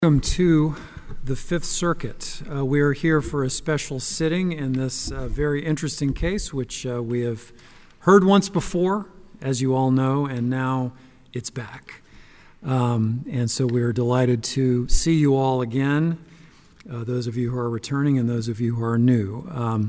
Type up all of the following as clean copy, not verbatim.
Welcome to the Fifth Circuit. We are here for a special sitting in this very interesting case, which we have heard once before, as you all know, and now it's back. And so we are delighted to see you all again, those of you who are returning and those of you who are new.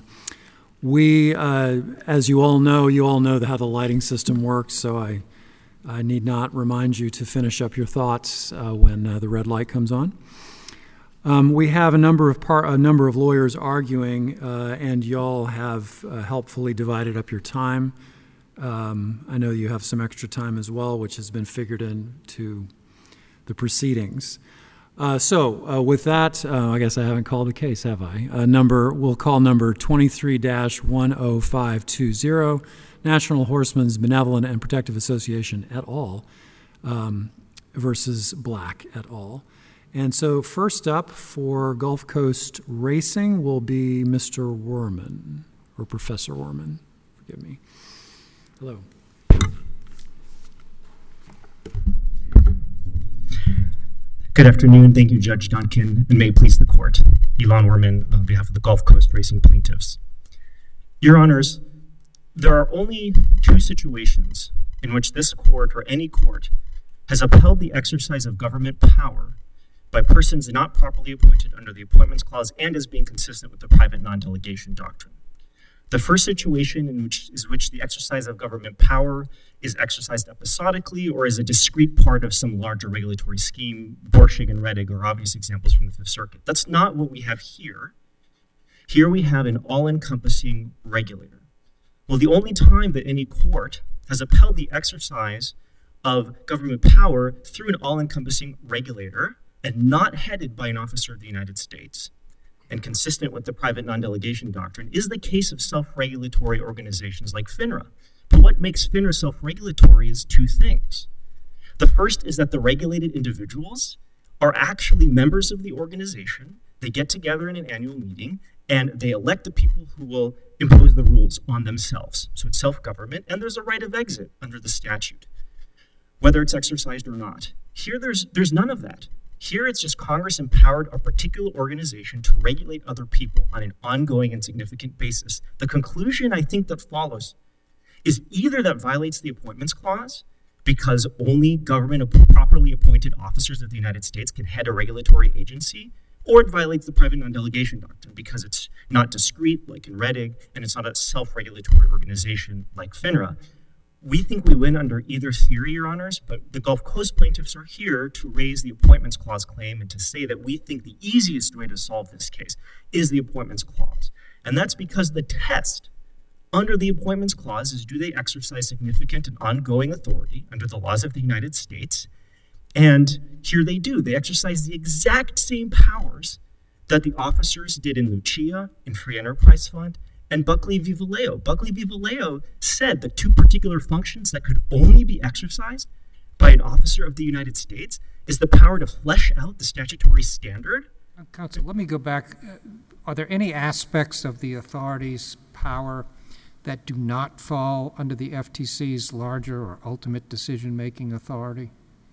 As you all know how the lighting system works, so I need not remind you to finish up your thoughts when the red light comes on. We have a number of lawyers arguing, and y'all have helpfully divided up your time. I know you have some extra time as well, which has been figured into the proceedings. With that, I guess I haven't called the case, have I? We'll call number 23-10520. National Horsemen's Benevolent and Protective Association et al. Versus Black et al. And so first up for Gulf Coast Racing will be Mr. Werman, or Professor Werman, forgive me. Hello. Good afternoon. Thank you, Judge Duncan, and may it please the court. Elon Werman on behalf of the Gulf Coast Racing plaintiffs. Your Honors, there are only two situations in which this court or any court has upheld the exercise of government power by persons not properly appointed under the Appointments Clause and as being consistent with the private non-delegation doctrine. The first situation is which the exercise of government power is exercised episodically or as a discrete part of some larger regulatory scheme. Borshig and Rettig are obvious examples from the Fifth Circuit. That's not what we have here. Here we have an all-encompassing regulator. Well, the only time that any court has upheld the exercise of government power through an all-encompassing regulator and not headed by an officer of the United States and consistent with the private non-delegation doctrine is the case of self-regulatory organizations like FINRA. But what makes FINRA self-regulatory is two things. The first is that the regulated individuals are actually members of the organization. They get together in an annual meeting and they elect the people who will impose the rules on themselves. So it's self-government, and there's a right of exit under the statute, whether it's exercised or not. Here, there's none of that. Here, it's just Congress empowered a particular organization to regulate other people on an ongoing and significant basis. The conclusion, I think, that follows is either that violates the Appointments Clause, because only properly appointed officers of the United States can head a regulatory agency, or it violates the private non-delegation doctrine because it's not discrete, like in Rettig, and it's not a self-regulatory organization like FINRA. We think we win under either theory, Your Honors, but the Gulf Coast plaintiffs are here to raise the Appointments Clause claim and to say that we think the easiest way to solve this case is the Appointments Clause. And that's because the test under the Appointments Clause is, do they exercise significant and ongoing authority under the laws of the United States? And here they do. They exercise the exact same powers that the officers did in Lucia, in Free Enterprise Fund, and Buckley v. Vallejo. Buckley v. Vallejo said the two particular functions that could only be exercised by an officer of the United States is the power to flesh out the statutory standard. Counsel, let me go back. Are there any aspects of the authority's power that do not fall under the FTC's larger or ultimate decision-making authority?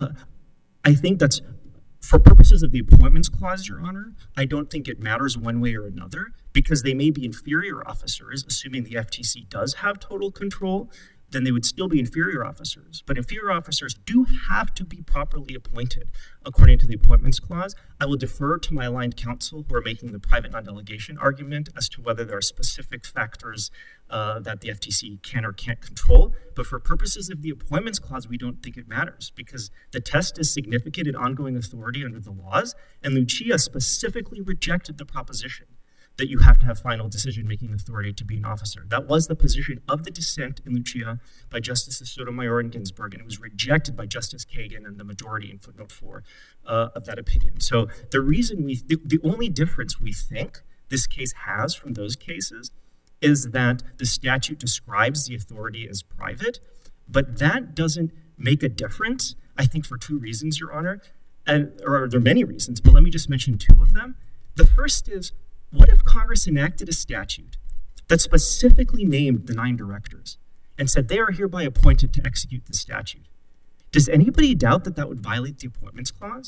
I think that's, for purposes of the Appointments Clause, Your Honor, I don't think it matters one way or another because they may be inferior officers, assuming the FTC does have total control, then they would still be inferior officers. But inferior officers do have to be properly appointed according to the Appointments Clause. I will defer to my aligned counsel who are making the private non-delegation argument as to whether there are specific factors that the FTC can or can't control. But for purposes of the Appointments Clause, we don't think it matters because the test is significant and ongoing authority under the laws, and Lucia specifically rejected the proposition that you have to have final decision-making authority to be an officer. That was the position of the dissent in Lucia by Justices Sotomayor and Ginsburg, and it was rejected by Justice Kagan and the majority in footnote 4 of that opinion. So the only difference we think this case has from those cases is that the statute describes the authority as private, but that doesn't make a difference, I think, for two reasons, Your Honor. Or there are many reasons, but let me just mention two of them. The first is, what if Congress enacted a statute that specifically named the 9 directors and said they are hereby appointed to execute the statute? Does anybody doubt that that would violate the Appointments Clause?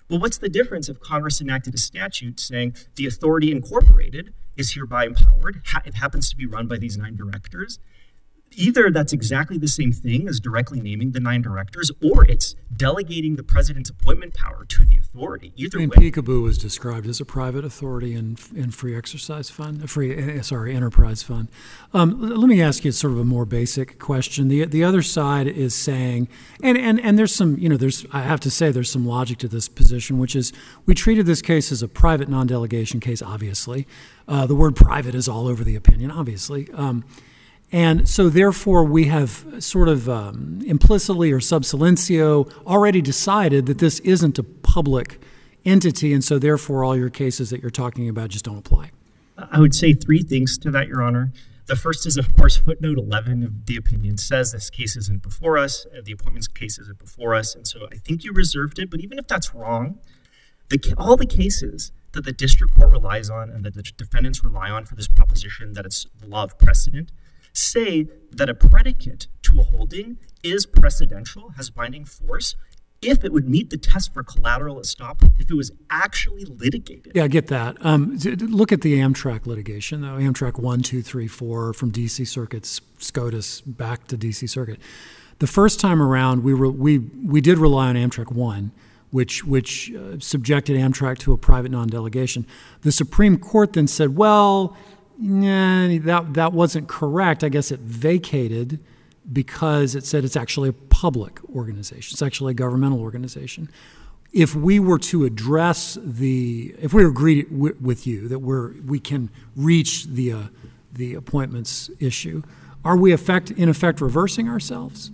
Well, what's the difference if Congress enacted a statute saying the authority incorporated is hereby empowered? It happens to be run by these 9 directors. Either that's exactly the same thing as directly naming the 9 directors, or it's delegating the president's appointment power to the authority. Either way. Peekaboo was described as a private authority in free exercise fund, enterprise fund. Let me ask you sort of a more basic question. The other side is saying, and there's some, I have to say there's some logic to this position, which is we treated this case as a private non-delegation case, obviously. The word private is all over the opinion, obviously. And so, therefore, we have sort of implicitly or sub silentio already decided that this isn't a public entity, and so, therefore, all your cases that you're talking about just don't apply. I would say 3 things to that, Your Honor. The first is, of course, footnote 11 of the opinion says this case isn't before us, the appointments case isn't before us, and so I think you reserved it. But even if that's wrong, all the cases that the district court relies on and that the defendants rely on for this proposition that it's the law of precedent say that a predicate to a holding is precedential, has binding force, if it would meet the test for collateral estoppel, if it was actually litigated. Yeah, I get that. Look at the Amtrak litigation, though. Amtrak 1, 2, 3, 4 from D.C. Circuit's SCOTUS back to D.C. Circuit. The first time around, we did rely on Amtrak 1, which subjected Amtrak to a private non-delegation. The Supreme Court then said, well, nah, that wasn't correct. I guess it vacated because it said it's actually a public organization. It's actually a governmental organization. If we were to address if we agree with you that we can reach the appointments issue, are we in effect reversing ourselves?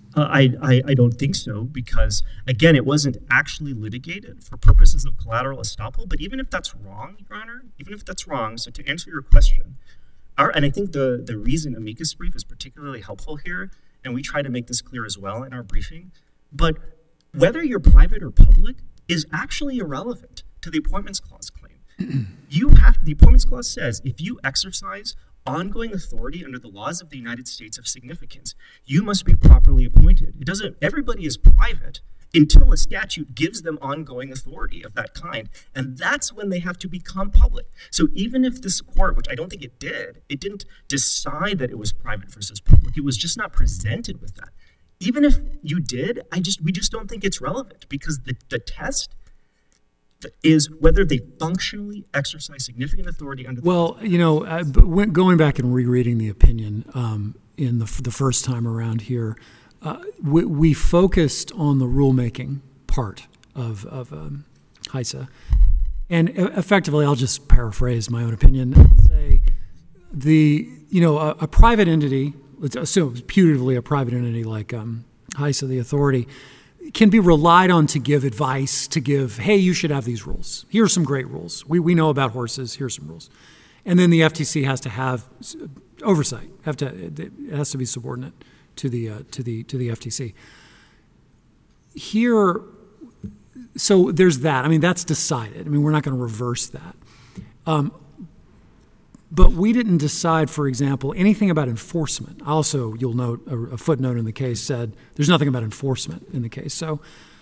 I don't think so, because, again, it wasn't actually litigated for purposes of collateral estoppel. But even if that's wrong, Your Honor, so to answer your question, and I think the reason amicus brief is particularly helpful here, and we try to make this clear as well in our briefing, but whether you're private or public is actually irrelevant to the Appointments Clause claim. The Appointments Clause says if you exercise ongoing authority under the laws of the United States of significance, you must be properly appointed. Everybody is private until a statute gives them ongoing authority of that kind, and that's when they have to become public. So even if this court, which I don't think it didn't decide that it was private versus public, it was just not presented with that. Even if you did, we just don't think it's relevant, because the test is whether they functionally exercise significant authority under the Well, going back and rereading the opinion in the first time around here, we focused on the rulemaking part of HISA. And effectively, I'll just paraphrase my own opinion and say a private entity, let's assume putatively a private entity like HISA, the authority, can be relied on to give advice, to give, hey, you should have these rules. Here are some great rules. We know about horses. Here's some rules. And then the FTC has to have oversight. It has to be subordinate to the FTC. Here, so there's that. I mean, that's decided. I mean, we're not going to reverse that. But we didn't decide, for example, anything about enforcement. Also, you'll note a footnote in the case said there's nothing about enforcement in the case. So,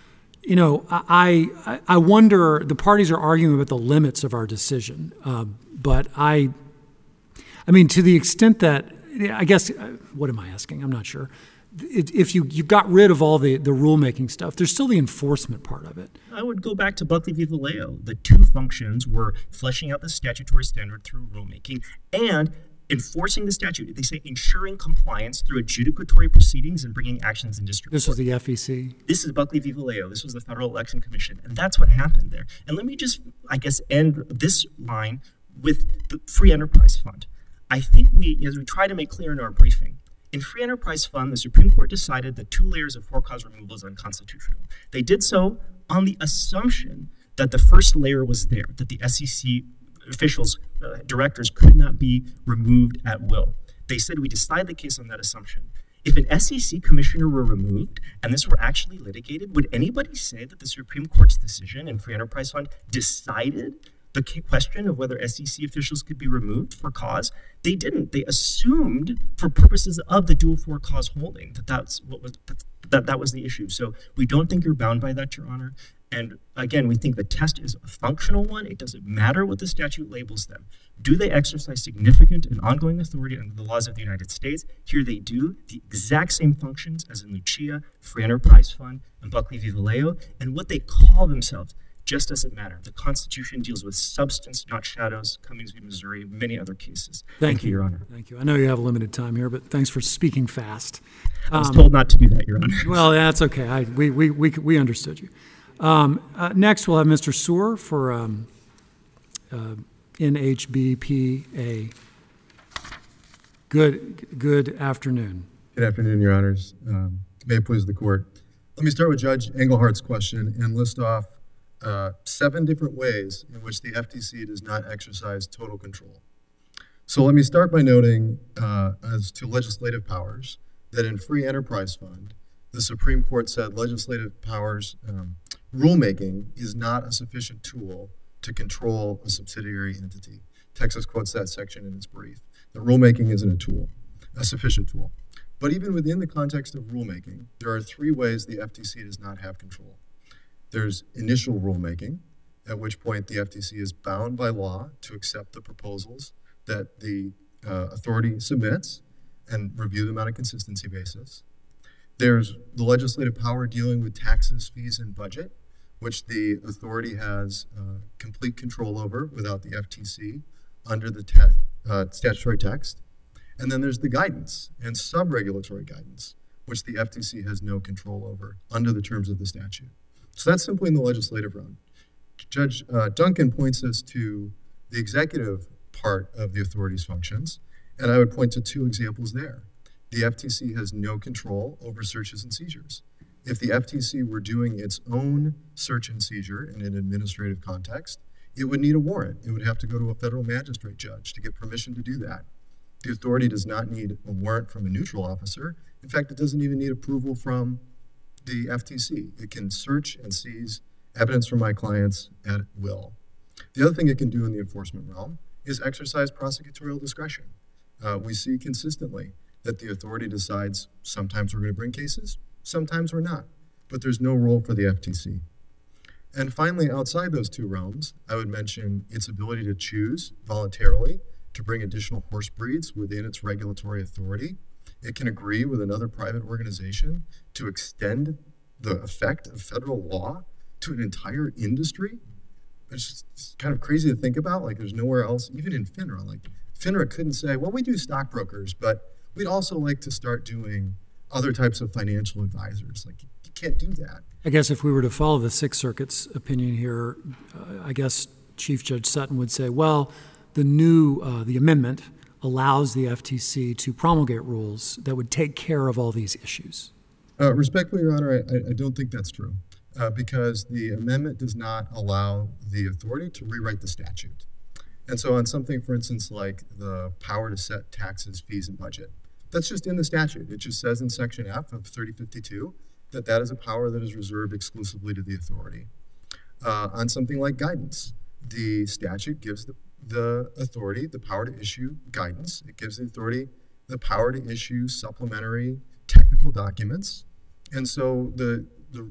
I wonder, the parties are arguing about the limits of our decision. But I mean, to the extent that, I guess, what am I asking? I'm not sure. If you got rid of all the rulemaking stuff, there's still the enforcement part of it. I would go back to Buckley v. Vallejo. The two functions were fleshing out the statutory standard through rulemaking and enforcing the statute. They say ensuring compliance through adjudicatory proceedings and bringing actions in district court. This was the FEC? This is Buckley v. Vallejo. This was the Federal Election Commission. And that's what happened there. And let me just, I guess, end this line with the Free Enterprise Fund. I think as we try to make clear in our briefing, in Free Enterprise Fund, the Supreme Court decided that 2 layers of for-cause removal is unconstitutional. They did so on the assumption that the first layer was there, that the SEC officials, directors, could not be removed at will. They said we decide the case on that assumption. If an SEC commissioner were removed and this were actually litigated, would anybody say that the Supreme Court's decision in Free Enterprise Fund decided the question of whether SEC officials could be removed for cause? They didn't. They assumed, for purposes of the dual for-cause holding, that was the issue. So we don't think you're bound by that, Your Honor. And again, we think the test is a functional one. It doesn't matter what the statute labels them. Do they exercise significant and ongoing authority under the laws of the United States? Here they do, the exact same functions as in Lucia, Free Enterprise Fund, and Buckley v. Vallejo, and what they call themselves just doesn't matter. The Constitution deals with substance, not shadows, Cummings v. Missouri, many other cases. Thank you, Your Honor. Thank you. I know you have a limited time here, but thanks for speaking fast. I was told not to do that, Your Honor. Well, that's okay. We understood you. Next, we'll have Mr. Soar for NHBPA. Good afternoon. Good afternoon, Your Honors. May it please the Court. Let me start with Judge Englehart's question and list off 7 different ways in which the FTC does not exercise total control. So let me start by noting, as to legislative powers, that in Free Enterprise Fund, the Supreme Court said legislative powers rulemaking is not a sufficient tool to control a subsidiary entity. Texas quotes that section in its brief. That rulemaking isn't a tool, a sufficient tool. But even within the context of rulemaking, there are 3 ways the FTC does not have control. There's initial rulemaking, at which point the FTC is bound by law to accept the proposals that the authority submits and review them on a consistency basis. There's the legislative power dealing with taxes, fees, and budget, which the authority has complete control over without the FTC under the statutory text. And then there's the guidance and sub-regulatory guidance, which the FTC has no control over under the terms of the statute. So that's simply in the legislative realm. Judge Duncan points us to the executive part of the authority's functions, and I would point to 2 examples there. The FTC has no control over searches and seizures. If the FTC were doing its own search and seizure in an administrative context, it would need a warrant. It would have to go to a federal magistrate judge to get permission to do that. The authority does not need a warrant from a neutral officer. In fact, it doesn't even need approval from the FTC. It can search and seize evidence from my clients at will. The other thing it can do in the enforcement realm is exercise prosecutorial discretion. We see consistently that the authority decides sometimes we're going to bring cases, sometimes we're not, but there's no role for the FTC. And finally, outside those 2 realms, I would mention its ability to choose voluntarily to bring additional horse breeds within its regulatory authority. It can agree with another private organization to extend the effect of federal law to an entire industry. It's just kind of crazy to think about. Like, there's nowhere else, even in FINRA. Like, FINRA couldn't say, well, we do stockbrokers, but we'd also like to start doing other types of financial advisors. Like, you can't do that. I guess if we were to follow the Sixth Circuit's opinion here, I guess Chief Judge Sutton would say, well, the amendment allows the FTC to promulgate rules that would take care of all these issues. Respectfully, Your Honor, I don't think that's true because the amendment does not allow the authority to rewrite the statute. And so on something, for instance, like the power to set taxes, fees, and budget, that's just in the statute. It just says in Section F of 3052 that that is a power that is reserved exclusively to the authority. On something like guidance, the statute gives the authority the power to issue guidance. It gives the authority the power to issue supplementary technical documents. And so the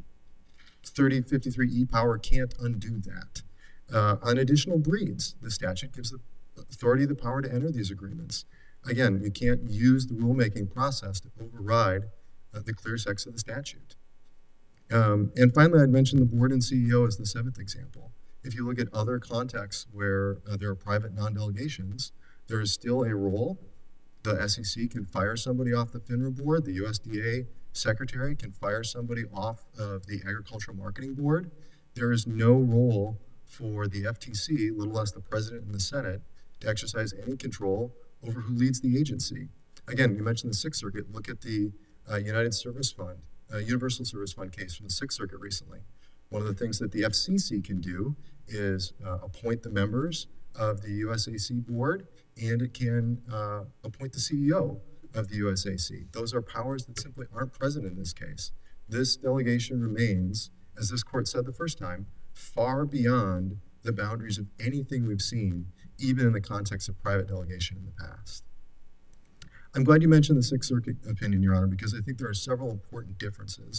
3053E power can't undo that. On additional breeds, the statute gives the authority the power to enter these agreements. Again, you can't use the rulemaking process to override the clear text of the statute. And finally, I'd mention the board and CEO as the 7th example. If you look at other contexts where there are private non-delegations, there is still a role. The SEC can fire somebody off the FINRA board. The USDA secretary can fire somebody off of the Agricultural Marketing Board. There is no role for the FTC, little less the president and the Senate, to exercise any control over who leads the agency. Again, you mentioned the Sixth Circuit. Look at the Universal Service Fund case from the Sixth Circuit recently. One of the things that the FCC can do is appoint the members of the USAC board, and it can appoint the CEO of the USAC. Those are powers that simply aren't present in this case. This delegation remains, as this court said the first time, far beyond the boundaries of anything we've seen, even in the context of private delegation in the past. I'm glad you mentioned the Sixth Circuit opinion, Your Honor, because I think there are several important differences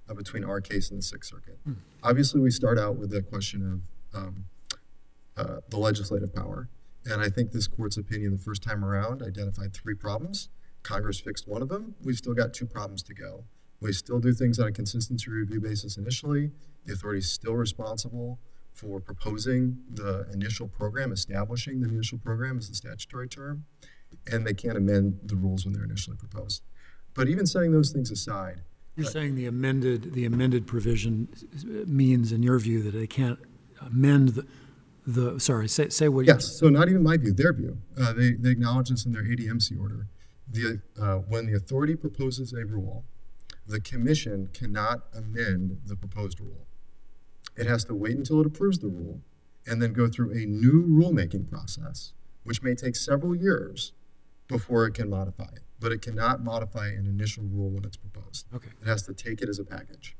between our case and the Sixth Circuit. Obviously, we start out with the question of the legislative power. And I think this court's opinion the first time around identified 3 problems. Congress fixed one of them. We've still got 2 problems to go. We still do things on a consistency review basis initially. The authority is still responsible for proposing the initial program, establishing the initial program is the statutory term, and they can't amend the rules when they're initially proposed. But even setting those things aside, you're saying the amended provision means, in your view, that they can't amend say what you... Yes, so not even my view, their view. They acknowledge this in their ADMC order. When the authority proposes a rule, the commission cannot amend the proposed rule. It has to wait until it approves the rule and then go through a new rulemaking process, which may take several years before it can modify it. But it cannot modify an initial rule when it's proposed. Okay. It has to take it as a package.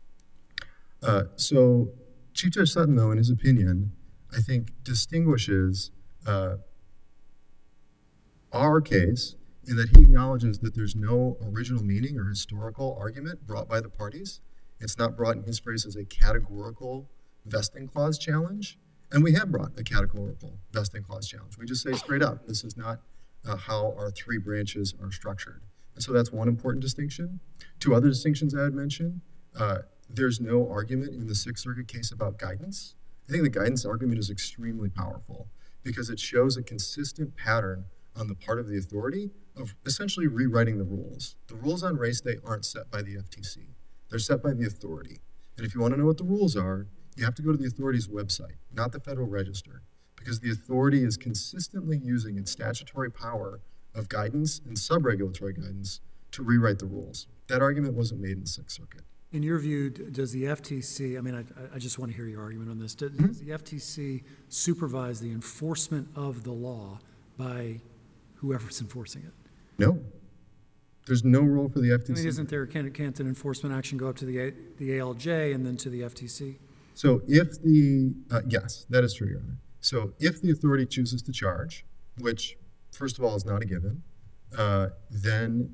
So Chief Judge Sutton, though, in his opinion, I think distinguishes our case in that he acknowledges that there's no original meaning or historical argument brought by the parties. It's not brought, in his phrase, as a categorical vesting clause challenge. And we have brought a categorical vesting clause challenge. We just say straight up, this is not how our 3 branches are structured. And so that's one important distinction. 2 other distinctions I would mention. There's no argument in the Sixth Circuit case about guidance. I think the guidance argument is extremely powerful because it shows a consistent pattern on the part of the authority of essentially rewriting the rules. The rules on race day aren't set by the FTC. They're set by the authority. And if you want to know what the rules are, you have to go to the authority's website, not the Federal Register, because the authority is consistently using its statutory power of guidance and sub-regulatory guidance to rewrite the rules. That argument wasn't made in the Sixth Circuit. In your view, does the FTC, I mean, I just want to hear your argument on this. Does the FTC supervise the enforcement of the law by whoever's enforcing it? No. There's no role for the FTC. I mean, isn't there, can't an enforcement action go up to the ALJ and then to the FTC? So if yes, that is true, Your Honor. So if the authority chooses to charge, which first of all is not a given, then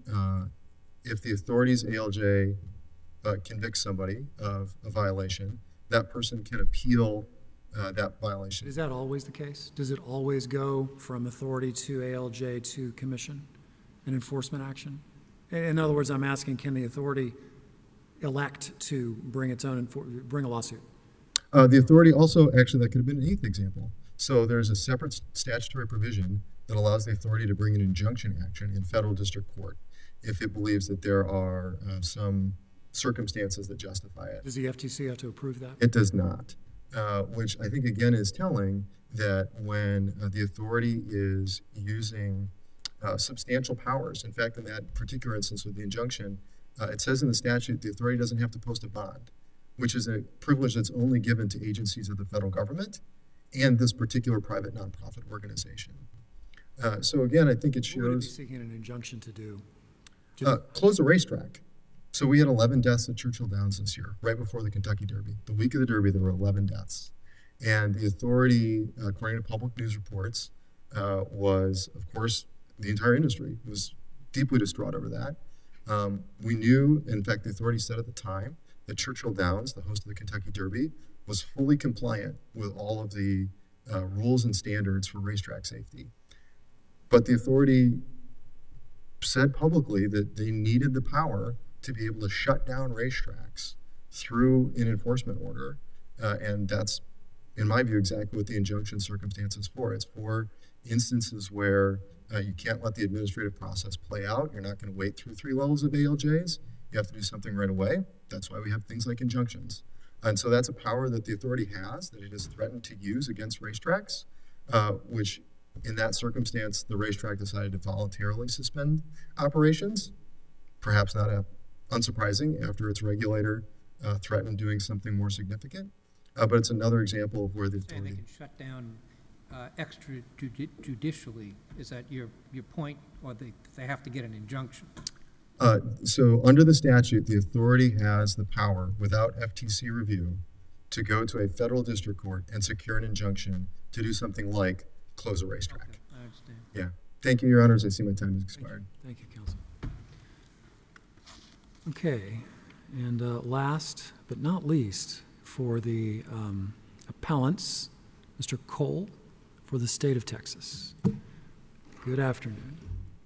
if the authority's ALJ convicts somebody of a violation, that person can appeal that violation. Is that always the case? Does it always go from authority to ALJ to commission, an enforcement action? In other words, I'm asking, can the authority elect to bring its own, bring a lawsuit? The authority also, actually, that could have been an 8th example. So there's a separate statutory provision that allows the authority to bring an injunction action in federal district court if it believes that there are some circumstances that justify it. Does the FTC have to approve that? It does not, which I think, again, is telling that when the authority is using substantial powers, in fact, in that particular instance with the injunction, it says in the statute the authority doesn't have to post a bond, which is a privilege that's only given to agencies of the federal government and this particular private nonprofit organization. So again, I think it shows... What would it be seeking an injunction to do? Close a racetrack. So we had 11 deaths at Churchill Downs this year, right before the Kentucky Derby. The week of the Derby, there were 11 deaths. And the authority, according to public news reports, was, of course, the entire industry was deeply distraught over that. We knew, in fact, the authority said at the time, that Churchill Downs, the host of the Kentucky Derby, was fully compliant with all of the rules and standards for racetrack safety. But the authority said publicly that they needed the power to be able to shut down racetracks through an enforcement order. And that's, in my view, exactly what the injunction circumstance is for. It's for instances where you can't let the administrative process play out. You're not going to wait through 3 levels of ALJs. You have to do something right away. That's why we have things like injunctions. And so that's a power that the authority has, that it has threatened to use against racetracks, which in that circumstance, the racetrack decided to voluntarily suspend operations, perhaps not unsurprising after its regulator threatened doing something more significant. But it's another example of where the authority... They can shut down extrajudicially. Is that your point, or they have to get an injunction? So under the statute, the authority has the power, without FTC review, to go to a federal district court and secure an injunction to do something like close a racetrack. Okay, I understand. Yeah. Thank you, Your Honors. I see my time has expired. Thank you, counsel. Okay. And last but not least, for the appellants, Mr. Cole for the state of Texas. Good afternoon.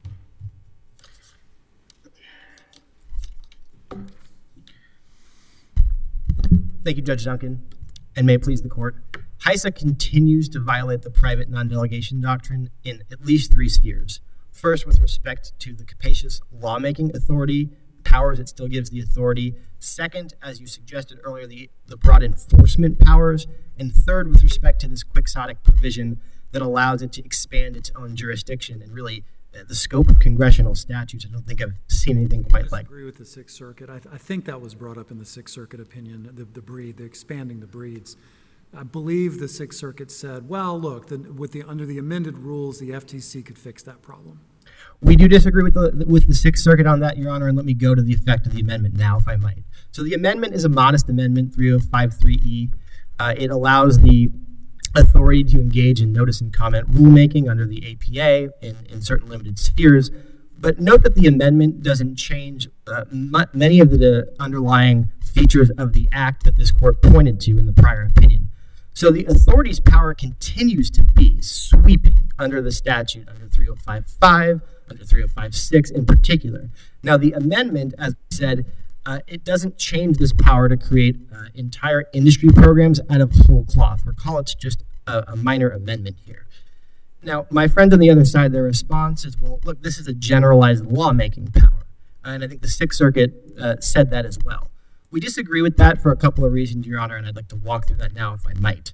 Thank you, Judge Duncan, and may it please the court. HISA continues to violate the private non-delegation doctrine in at least 3 spheres. First, with respect to the capacious lawmaking authority, powers it still gives the authority. Second, as you suggested earlier, the broad enforcement powers. And third, with respect to this quixotic provision that allows it to expand its own jurisdiction and really the scope of congressional statutes. I don't think I've seen anything quite like. I agree with the Sixth Circuit. I think that was brought up in the Sixth Circuit opinion, the expanding the breeds. I believe the Sixth Circuit said, well, look, under the amended rules, the FTC could fix that problem. We do disagree with the Sixth Circuit on that, Your Honor, and let me go to the effect of the amendment now, if I might. So the amendment is a modest amendment, 3053E. It allows the authority to engage in notice and comment rulemaking under the APA in certain limited spheres. But note that the amendment doesn't change many of the underlying features of the act that this court pointed to in the prior opinion. So the authority's power continues to be sweeping under the statute, under 3055, under 3056 in particular. Now, the amendment, as we said, it doesn't change this power to create entire industry programs out of whole cloth. Recall it's just a minor amendment here. Now, my friend on the other side, their response is, well, look, this is a generalized lawmaking power. And I think the Sixth Circuit said that as well. We disagree with that for a couple of reasons, Your Honor, and I'd like to walk through that now if I might.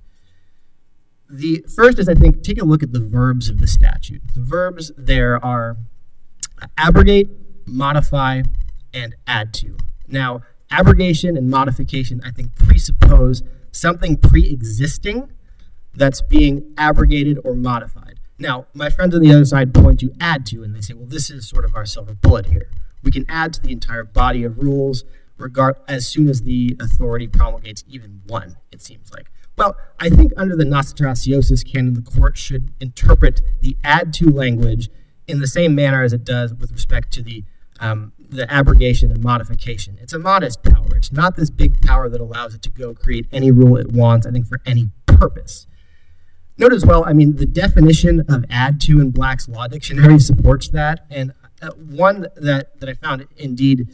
The first is, I think, take a look at the verbs of the statute. The verbs there are abrogate, modify, and add to. Now, abrogation and modification, I think, presuppose something pre-existing that's being abrogated or modified. Now, my friends on the other side point to add to, and they say, well, this is sort of our silver bullet here. We can add to the entire body of rules as soon as the authority promulgates even one, it seems like. Well, I think under the Nostrasiosis canon, the court should interpret the add to language in the same manner as it does with respect to the abrogation and modification. It's a modest power. It's not this big power that allows it to go create any rule it wants, I think, for any purpose. Note as well, I mean, the definition of add to in Black's Law Dictionary supports that. And one that I found, indeed,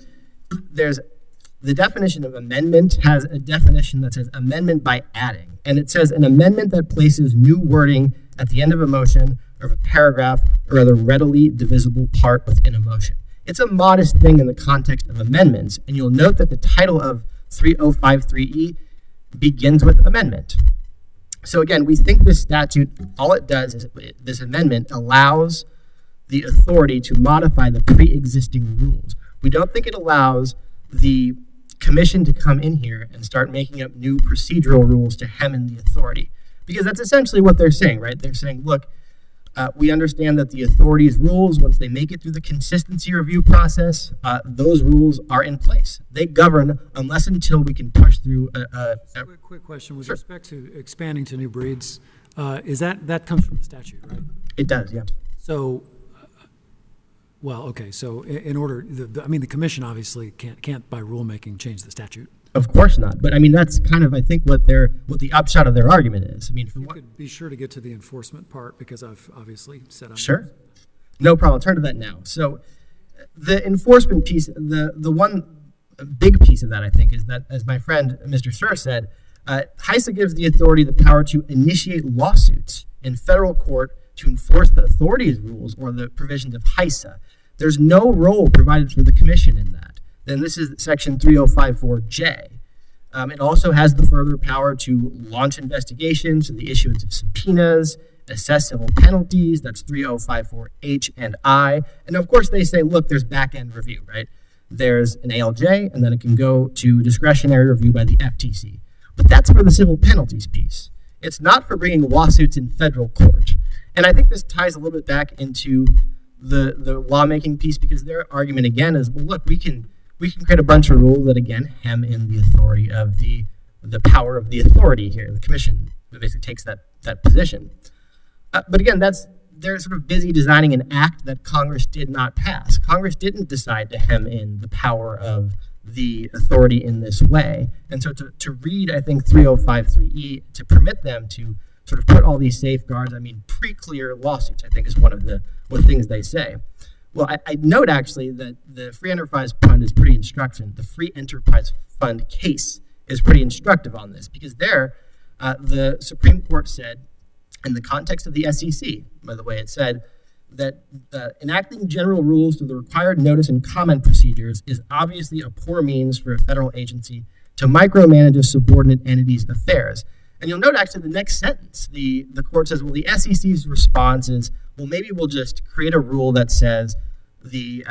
the definition of amendment has a definition that says amendment by adding. And it says an amendment that places new wording at the end of a motion or of a paragraph or other readily divisible part within a motion. It's a modest thing in the context of amendments, and you'll note that the title of 3053E begins with amendment. So again, we think this statute, all it does is this amendment allows the authority to modify the pre-existing rules. We don't think it allows the commission to come in here and start making up new procedural rules to hem in the authority, because that's essentially what they're saying, right? They're saying, look, we understand that the authority's rules, once they make it through the consistency review process, those rules are in place. They govern unless until we can push through Quick question. With Sure. respect to expanding to new breeds, is that comes from the statute, right? It does, yeah. So, well, okay. So, in order, the commission obviously can't by rulemaking change the statute. Of course not. But I mean, that's kind of, I think, what the upshot of their argument is. I mean, You could be sure to get to the enforcement part because I've obviously said I'm Sure. No problem. I'll turn to that now. So the enforcement piece, the one big piece of that, I think, is that, as my friend Mr. Sir said, HISA gives the authority the power to initiate lawsuits in federal court to enforce the authority's rules or the provisions of HISA. There's no role provided for the commission in that. Then this is section 3054J. It also has the further power to launch investigations, the issuance of subpoenas, assess civil penalties. That's 3054H and I. And of course, they say, look, there's back-end review, right? There's an ALJ, and then it can go to discretionary review by the FTC. But that's for the civil penalties piece. It's not for bringing lawsuits in federal court. And I think this ties a little bit back into the lawmaking piece, because their argument, again, is, well, look, we can create a bunch of rules that, again, hem in the authority of the power of the authority here. The commission basically takes that position. But again, they're sort of busy designing an act that Congress did not pass. Congress didn't decide to hem in the power of the authority in this way. And so to read, I think, 3053E to permit them to sort of put all these safeguards, I mean, pre-clear lawsuits, I think is one of the things they say. Well, I note actually that the Free Enterprise Fund is pretty instructive. The Free Enterprise Fund case is pretty instructive on this, because there, the Supreme Court said, in the context of the SEC, by the way, it said that enacting general rules through the required notice and comment procedures is obviously a poor means for a federal agency to micromanage a subordinate entity's affairs. And you'll note actually the next sentence, the court says, well, the SEC's response is, well, maybe we'll just create a rule that says the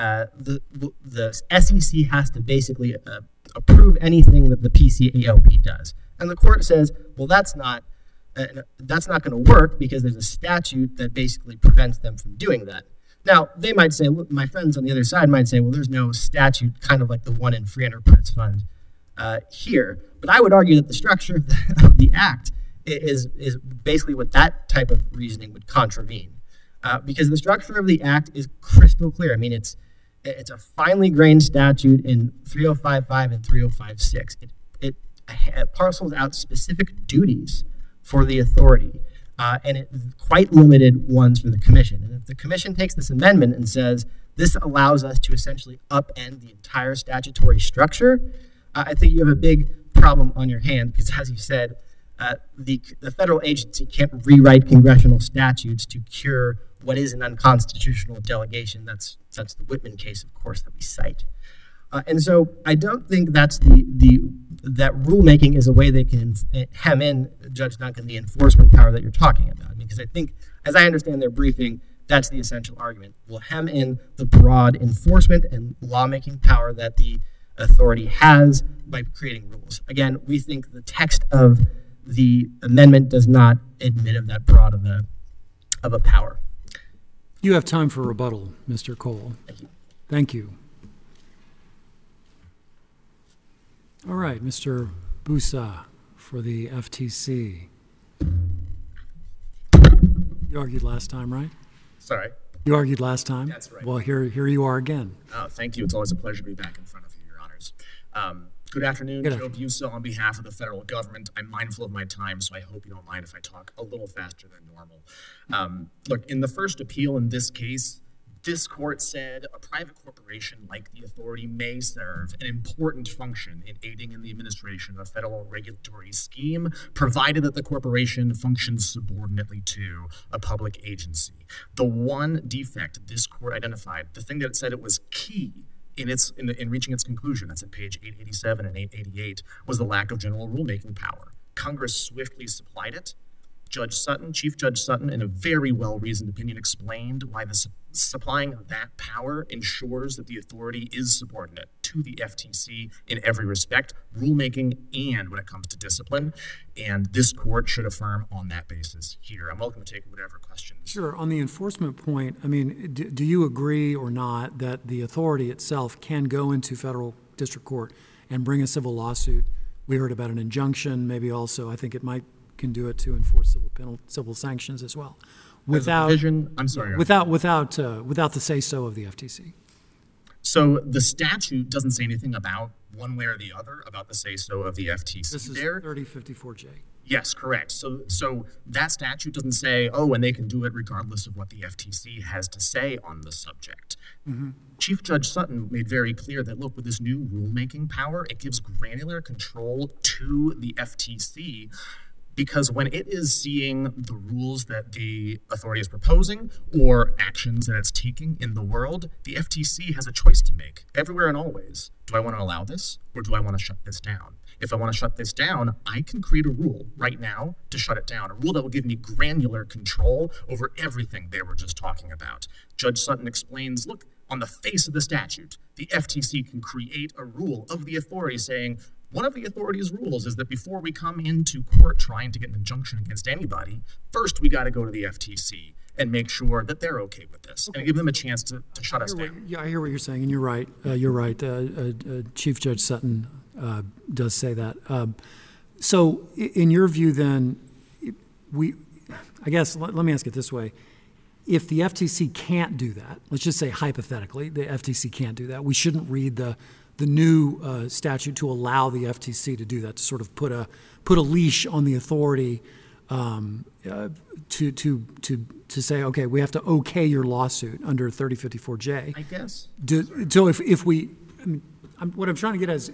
SEC has to basically approve anything that the PCAOB does. And the court says, well, that's not going to work because there's a statute that basically prevents them from doing that. Now, they might say, look, my friends on the other side might say, well, there's no statute kind of like the one in Free Enterprise Fund here. But I would argue that the structure of the act is basically what that type of reasoning would contravene. Because the structure of the act is crystal clear. I mean, it's a finely grained statute in 3055 and 3056. It parcels out specific duties for the authority, and it quite limited ones for the commission. And if the commission takes this amendment and says, this allows us to essentially upend the entire statutory structure, I think you have a big problem on your hand, because as you said, the federal agency can't rewrite congressional statutes to cure what is an unconstitutional delegation. That's the Whitman case, of course, that we cite. And so I don't think that's that rulemaking is a way they can hem in, Judge Duncan, the enforcement power that you're talking about. Because I think, as I understand their briefing, that's the essential argument. We'll hem in the broad enforcement and lawmaking power that the authority has by creating rules. Again, we think the text of the amendment does not admit of that broad of a power. You have time for rebuttal, Mr. Cole. Thank you. Thank you. All right, Mr. Busa for the FTC. You argued last time, right? Sorry. You argued last time? That's right. Well, here you are again. Thank you. It's always a pleasure to be back in front of you, Your Honors. Good afternoon. Joe Busa on behalf of the federal government. I'm mindful of my time, so I hope you don't mind if I talk a little faster than normal. Look, in the first appeal in this case, this court said a private corporation like the authority may serve an important function in aiding in the administration of a federal regulatory scheme, provided that the corporation functions subordinately to a public agency. The one defect this court identified, the thing that it said it was key in reaching its conclusion, that's at page 887 and 888, was the lack of general rulemaking power. Congress swiftly supplied it. Chief Judge Sutton, in a very well-reasoned opinion, explained why the supplying of that power ensures that the authority is subordinate to the FTC in every respect, rulemaking and when it comes to discipline. And this court should affirm on that basis here. I'm welcome to take whatever questions. Sure. On the enforcement point, I mean, do you agree or not that the authority itself can go into federal district court and bring a civil lawsuit? We heard about an injunction, maybe also, I think it can do it to enforce civil sanctions as well, without the say-so of the FTC. So the statute doesn't say anything about one way or the other about the say-so of the FTC. This is 3054J. Yes, correct. So that statute doesn't say, oh, and they can do it regardless of what the FTC has to say on the subject. Mm-hmm. Chief Judge Sutton made very clear that, look, with this new rulemaking power, it gives granular control to the FTC, because when it is seeing the rules that the authority is proposing or actions that it's taking in the world, the FTC has a choice to make everywhere and always. Do I want to allow this or do I want to shut this down? If I want to shut this down, I can create a rule right now to shut it down, a rule that will give me granular control over everything they were just talking about. Judge Sutton explains, look, on the face of the statute, the FTC can create a rule of the authority saying, one of the authority's rules is that before we come into court trying to get an injunction against anybody, first we got to go to the FTC and make sure that they're okay with this and give them a chance to shut us down. Yeah, I hear what you're saying, and you're right. You're right. Chief Judge Sutton does say that. So in your view then, I guess, let me ask it this way. If the FTC can't do that, let's just say hypothetically, the FTC can't do that, we shouldn't read the new statute to allow the FTC to do that, to sort of put a leash on the authority to say, okay, we have to okay your lawsuit under 3054J. I guess. So if we, I mean, what I'm trying to get at is,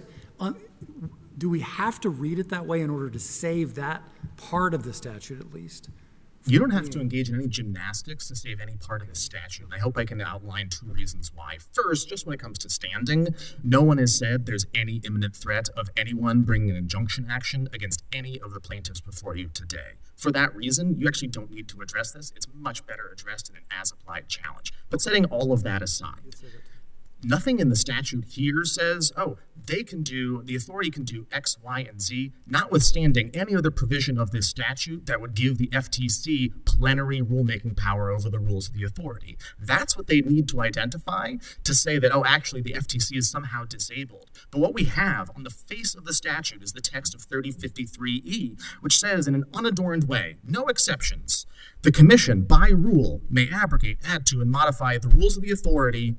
do we have to read it that way in order to save that part of the statute at least? You don't have to engage in any gymnastics to save any part of the statute. And I hope I can outline 2 reasons why. First, just when it comes to standing, no one has said there's any imminent threat of anyone bringing an injunction action against any of the plaintiffs before you today. For that reason, you actually don't need to address this. It's much better addressed in an as-applied challenge. But setting all of that aside, nothing in the statute here says, oh, the authority can do X, Y, and Z, notwithstanding any other provision of this statute that would give the FTC plenary rulemaking power over the rules of the authority. That's what they need to identify to say that, oh, actually, the FTC is somehow disabled. But what we have on the face of the statute is the text of 3053E, which says in an unadorned way, no exceptions, the commission, by rule, may abrogate, add to, and modify the rules of the authority,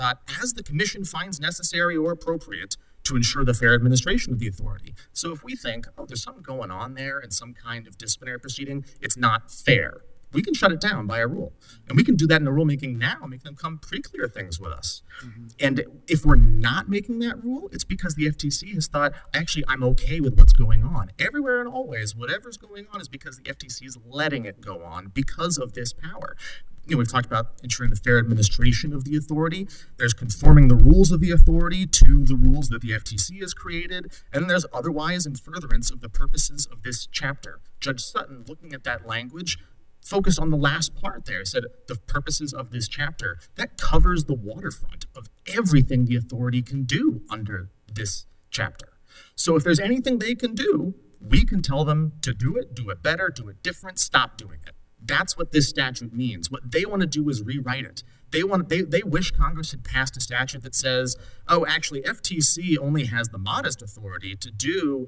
as the commission finds necessary or appropriate to ensure the fair administration of the authority. So if we think, oh, there's something going on there in some kind of disciplinary proceeding, it's not fair, we can shut it down by a rule. And we can do that in the rulemaking now, make them come pre-clear things with us. And if we're not making that rule, it's because the FTC has thought, actually, I'm okay with what's going on. Everywhere and always, whatever's going on is because the FTC is letting it go on because of this power. You know, we've talked about ensuring the fair administration of the authority. There's conforming the rules of the authority to the rules that the FTC has created. And then there's otherwise in furtherance of the purposes of this chapter. Judge Sutton, looking at that language, focused on the last part there, said the purposes of this chapter. That covers the waterfront of everything the authority can do under this chapter. So if there's anything they can do, we can tell them to do it better, do it different, stop doing it. That's what this statute means. What they want to do is rewrite it. They wish Congress had passed a statute that says, oh, actually, FTC only has the modest authority to do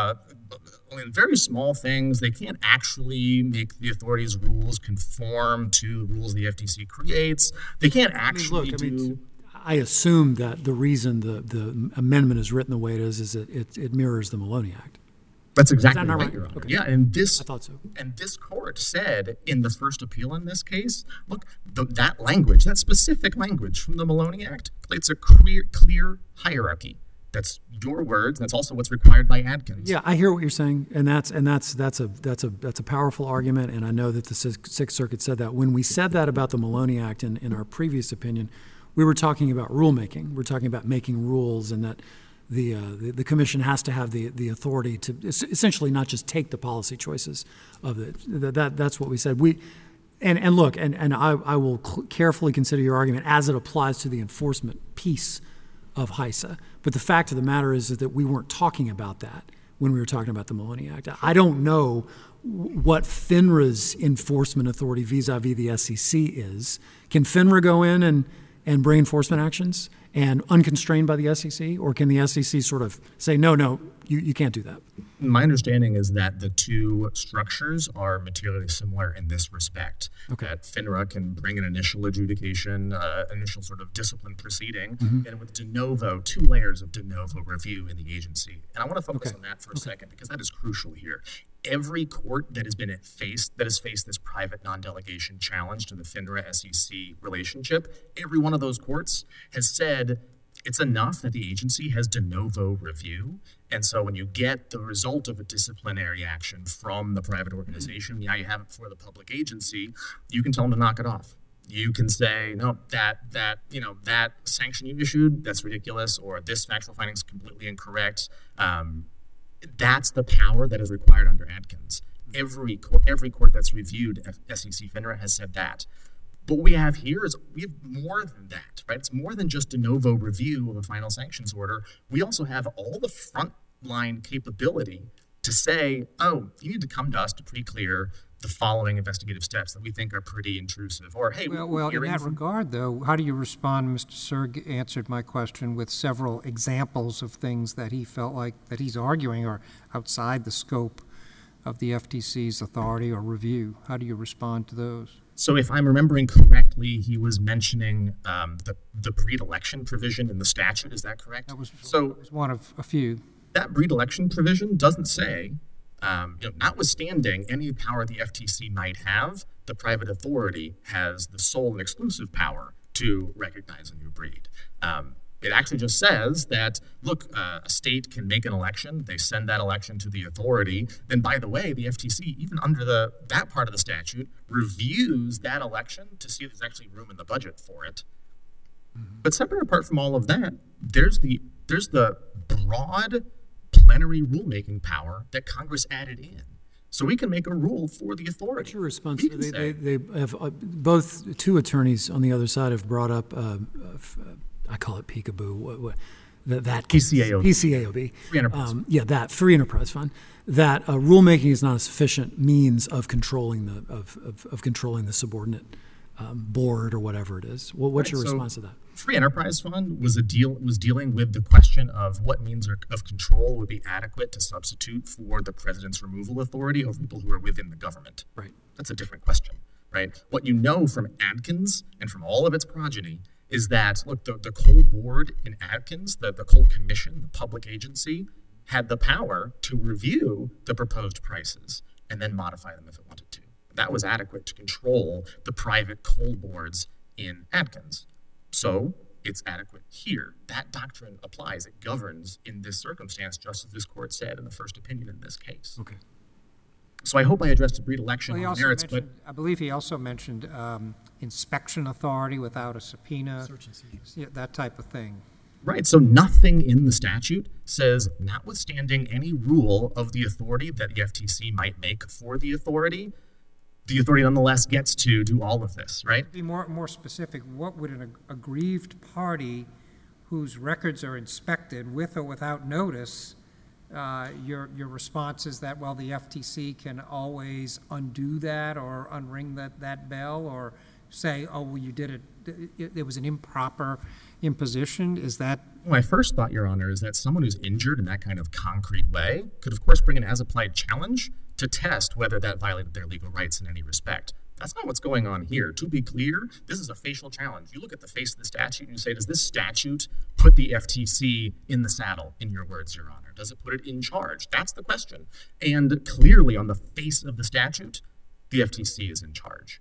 very small things. They can't actually make the authority's rules conform to the rules the FTC creates. They can't actually I assume that the reason the amendment is written the way it is that it mirrors the Maloney Act. That's exactly right, Your Honor. Okay. Yeah, and I thought so. And this court said in the first appeal in this case, look, that language, that specific language from the Maloney Act, it's a clear hierarchy. That's your words. That's also what's required by Adkins. Yeah, I hear what you're saying, and that's a powerful argument. And I know that the Sixth Circuit said that. When we said that about the Maloney Act in our previous opinion, we were talking about rulemaking. We're talking about making rules, and that the commission has to have the authority to essentially not just take the policy choices of it. That's what we said. And look, I will carefully consider your argument as it applies to the enforcement piece of HISA. But the fact of the matter is that we weren't talking about that when we were talking about the Maloney Act. I don't know what FINRA's enforcement authority vis-a-vis the SEC is. Can FINRA go in and bring enforcement actions and unconstrained by the SEC, or can the SEC sort of say, no, you can't do that? My understanding is that the two structures are materially similar in this respect. Okay. That FINRA can bring an initial adjudication, initial sort of discipline proceeding, and with de novo, 2 layers of de novo review in the agency. And I want to focus on that for a second, because that is crucial here. Every court that has faced this private non-delegation challenge to the FINRA-SEC relationship, every one of those courts has said it's enough that the agency has de novo review. And so when you get the result of a disciplinary action from the private organization, now you have it for the public agency, you can tell them to knock it off. You can say, no, that sanction you issued, that's ridiculous, or this factual finding is completely incorrect. That's the power that is required under Adkins. Every court that's reviewed SEC FINRA has said that. But what we have here is we have more than that, right? It's more than just de novo review of a final sanctions order. We also have all the frontline capability to say, oh, you need to come to us to pre-clear the following investigative steps that we think are pretty intrusive. Or, hey, well, in that regard, though, how do you respond? Mr. Serg answered my question with several examples of things that he felt like that he's arguing are outside the scope of the FTC's authority or review. How do you respond to those? So if I'm remembering correctly, he was mentioning the breed election provision in the statute. Is that correct? That was one of a few. That breed election provision doesn't say, notwithstanding any power the FTC might have, the private authority has the sole and exclusive power to recognize a new breed. It actually just says that, look, a state can make an election, they send that election to the authority, then by the way, the FTC, even under that part of the statute, reviews that election to see if there's actually room in the budget for it. But separate apart from all of that, there's the broad plenary rulemaking power that Congress added in. So we can make a rule for the authority. What's your response? They have both two attorneys on the other side have brought up, I call it peekaboo, that PCAOB. PCAOB. Free Enterprise. That Free Enterprise Fund. That rulemaking is not a sufficient means of controlling the subordinate board or whatever it is. What's your response to that? Free Enterprise Fund was dealing with the question of what means of control would be adequate to substitute for the president's removal authority over people who are within the government. Right. That's a different question, right? What you know from Adkins and from all of its progeny is that, look, the coal board in Adkins, the coal commission, the public agency, had the power to review the proposed prices and then modify them if it wanted to. That was adequate to control the private coal boards in Adkins. So it's adequate here. That doctrine applies. It governs in this circumstance, just as this court said in the first opinion in this case. Okay. So I hope I addressed the breed election on merits, but I believe he also mentioned inspection authority without a subpoena, Search and seizures. Yeah, that type of thing. right. So nothing in the statute says, notwithstanding any rule of the authority that the FTC might make for the authority nonetheless gets to do all of this, right? To be more specific, what would an aggrieved party whose records are inspected with or without notice, your response is that, well, the FTC can always undo that or unring that bell or say, oh, well, you did it was an improper imposition? Is that? My first thought, Your Honor, is that someone who's injured in that kind of concrete way could, of course, bring an as-applied challenge to test whether that violated their legal rights in any respect. That's not what's going on here. To be clear, this is a facial challenge. You look at the face of the statute and you say, does this statute put the FTC in the saddle, in your words, Your Honor? Does it put it in charge? That's the question. And clearly, on the face of the statute, the FTC is in charge.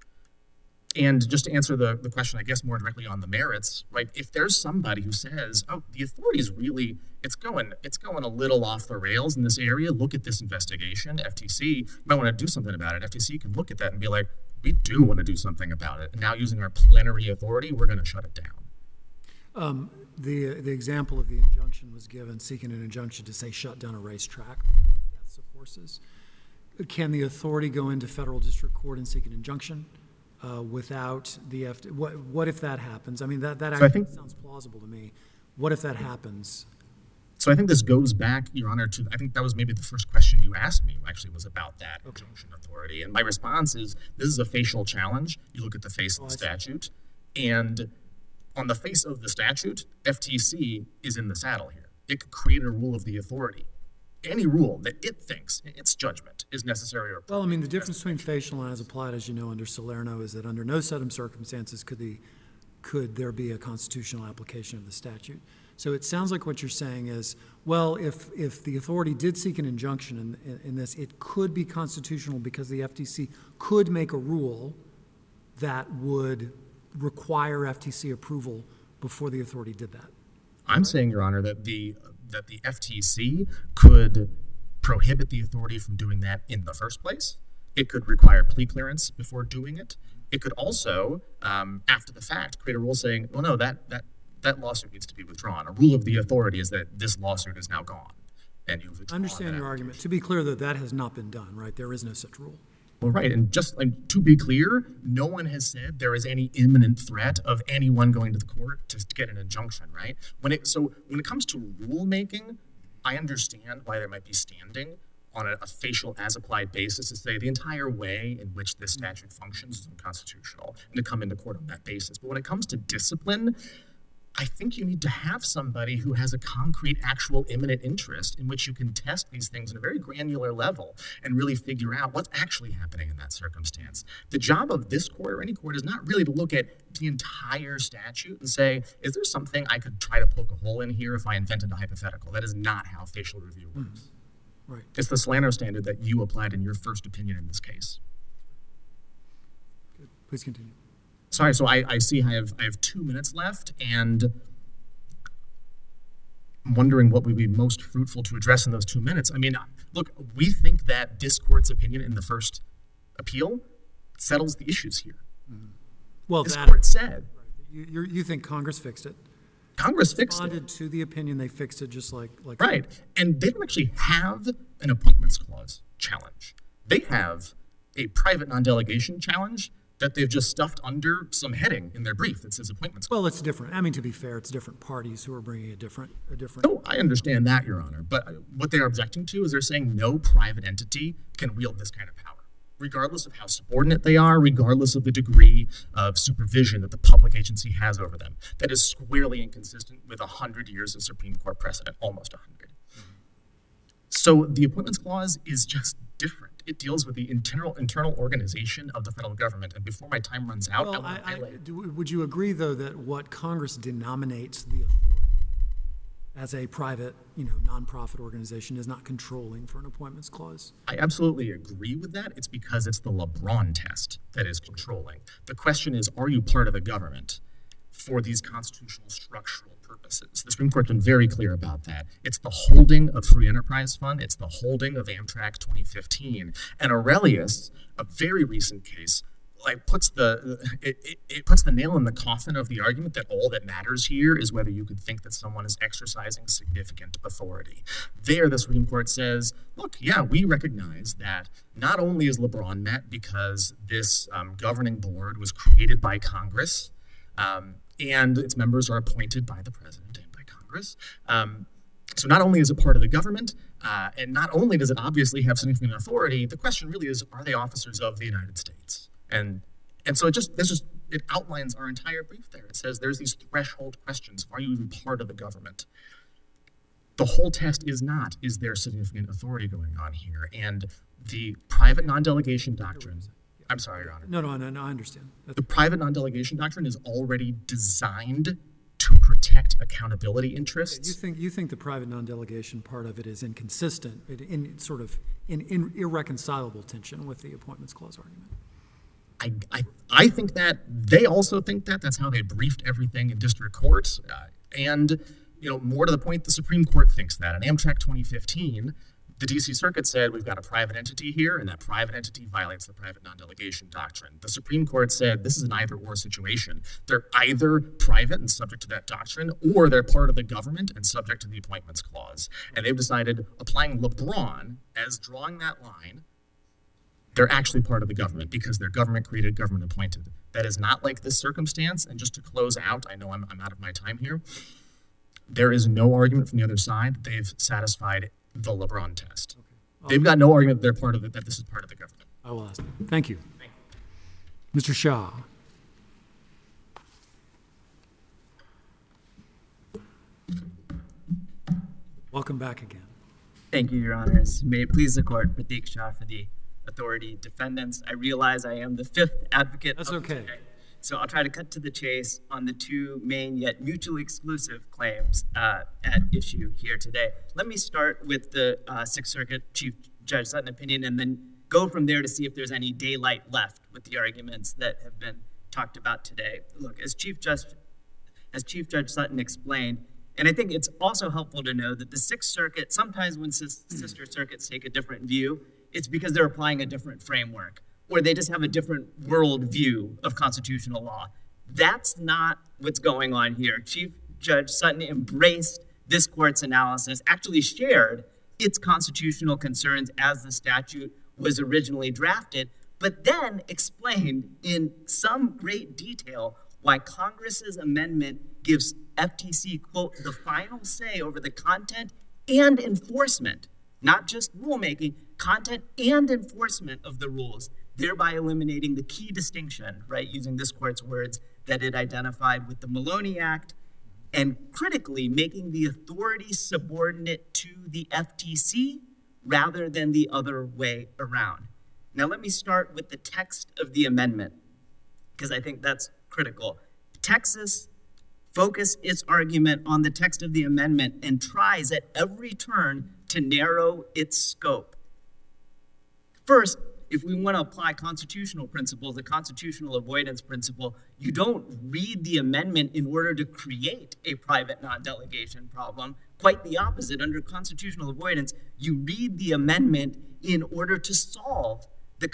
And just to answer the question, I guess, more directly on the merits, right? If there's somebody who says, oh, the authority is really, it's going a little off the rails in this area, look at this investigation, FTC, you might want to do something about it. FTC can look at that and be like, we do want to do something about it. And now using our plenary authority, we're going to shut it down. The example of the injunction was given, seeking an injunction to, say, shut down a racetrack for the deaths of horses. Can the authority go into federal district court and seek an injunction? Without the what if that happens? I mean, that actually sounds plausible to me. What if that happens? So I think this goes back, Your Honor, to, I think that was maybe the first question you asked me, actually, was about that injunction authority. And my response is, this is a facial challenge. You look at the face of the statute, and on the face of the statute, FTC is in the saddle here. It could create a rule of the authority. Any rule that it thinks, its judgment, is necessary or well, I mean, the difference between facial and as applied, as you know, under Salerno, is that under no set of circumstances could there be a constitutional application of the statute. So it sounds like what you're saying is, well, if the authority did seek an injunction in this, it could be constitutional because the FTC could make a rule that would require FTC approval before the authority did that. I'm saying, Your Honor, that the FTC could prohibit the authority from doing that in the first place. It could require plea clearance before doing it. It could also, after the fact, create a rule saying, well, no, that lawsuit needs to be withdrawn. A rule of the authority is that this lawsuit is now gone. And you've withdrawn. I understand your argument. To be clear, that has not been done, right? There is no such rule. Well, right, and just to be clear, no one has said there is any imminent threat of anyone going to the court to get an injunction, right? When it comes to rulemaking, I understand why there might be standing on a facial as-applied basis to say the entire way in which this statute functions is unconstitutional and to come into court on that basis. But when it comes to discipline, I think you need to have somebody who has a concrete, actual, imminent interest in which you can test these things at a very granular level and really figure out what's actually happening in that circumstance. The job of this court or any court is not really to look at the entire statute and say, is there something I could try to poke a hole in here if I invented a hypothetical? That is not how facial review works. Right. It's the Salerno standard that you applied in your first opinion in this case. Good. Please continue. Sorry, so I see I have 2 minutes left, and I'm wondering what would be most fruitful to address in those 2 minutes. I mean, look, we think that this court's opinion in the first appeal settles the issues here. Mm-hmm. Well, this court said. Right. You think Congress fixed it? Congress fixed it. Responded to the opinion, they fixed it just like right. And they don't actually have an appointments clause challenge. They have a private non-delegation challenge that they've just stuffed under some heading in their brief that says appointments. Well, it's different. I mean, to be fair, it's different parties who are bringing a different. No, I understand that, Your Honor. But what they are objecting to is they're saying no private entity can wield this kind of power, regardless of how subordinate they are, regardless of the degree of supervision that the public agency has over them. That is squarely inconsistent with 100 years of Supreme Court precedent, almost 100. So the appointments clause is just different. It deals with the internal organization of the federal government. And before my time runs out, well, I want to highlight. Would you agree, though, that what Congress denominates the authority as a private, nonprofit organization is not controlling for an appointments clause? I absolutely agree with that. It's because it's the LeBron test that is controlling. The question is, are you part of the government for these constitutional structural purposes? The Supreme Court's been very clear about that. It's the holding of Free Enterprise Fund. It's the holding of Amtrak 2015. And Aurelius, a very recent case, puts the nail in the coffin of the argument that all that matters here is whether you could think that someone is exercising significant authority. There, the Supreme Court says, look, yeah, we recognize that not only is LeBron met because this governing board was created by Congress, and its members are appointed by the president and by Congress. So not only is it part of the government, and not only does it obviously have significant authority, the question really is, are they officers of the United States? And so it outlines our entire brief there. It says there's these threshold questions. Are you even part of the government? The whole test is not, is there significant authority going on here? And the private non-delegation doctrine, I'm sorry, Your Honor. No, I understand. The private non-delegation doctrine is already designed to protect accountability interests. You think the private non-delegation part of it is inconsistent, in irreconcilable tension with the appointments clause argument? I think that they also think that. That's how they briefed everything in district courts. And more to the point, the Supreme Court thinks that. In Amtrak 2015, the D.C. Circuit said we've got a private entity here, and that private entity violates the private non-delegation doctrine. The Supreme Court said this is an either-or situation. They're either private and subject to that doctrine, or they're part of the government and subject to the appointments clause. And they've decided, applying LeBron as drawing that line, they're actually part of the government because they're government-created, government-appointed. That is not like this circumstance. And just to close out, I know I'm out of my time here, there is no argument from the other side that they've satisfied the LeBron test. Okay. They've got no argument that this is part of the government. I will ask them. Thank you. Mr. Shah. Welcome back again. Thank you, Your Honors. May it please the court, Pratik Shah for the authority defendants. I realize I am the fifth advocate. That's okay. Today, so I'll try to cut to the chase on the two main yet mutually exclusive claims at issue here today. Let me start with the Sixth Circuit Chief Judge Sutton opinion and then go from there to see if there's any daylight left with the arguments that have been talked about today. Look, as Chief Judge Sutton explained, and I think it's also helpful to know that the Sixth Circuit, sometimes when sister circuits take a different view, it's because they're applying a different framework, or they just have a different world view of constitutional law. That's not what's going on here. Chief Judge Sutton embraced this court's analysis, actually shared its constitutional concerns as the statute was originally drafted, but then explained in some great detail why Congress's amendment gives FTC, quote, the final say over the content and enforcement, not just rulemaking, content and enforcement of the rules, thereby eliminating the key distinction, right, using this court's words, that it identified with the Maloney Act and critically making the authority subordinate to the FTC rather than the other way around. Now let me start with the text of the amendment, because I think that's critical. Texas focused its argument on the text of the amendment and tries at every turn to narrow its scope. First, if we want to apply constitutional principles, the constitutional avoidance principle, you don't read the amendment in order to create a private non-delegation problem. Quite the opposite. Under constitutional avoidance, you read the amendment in order to solve the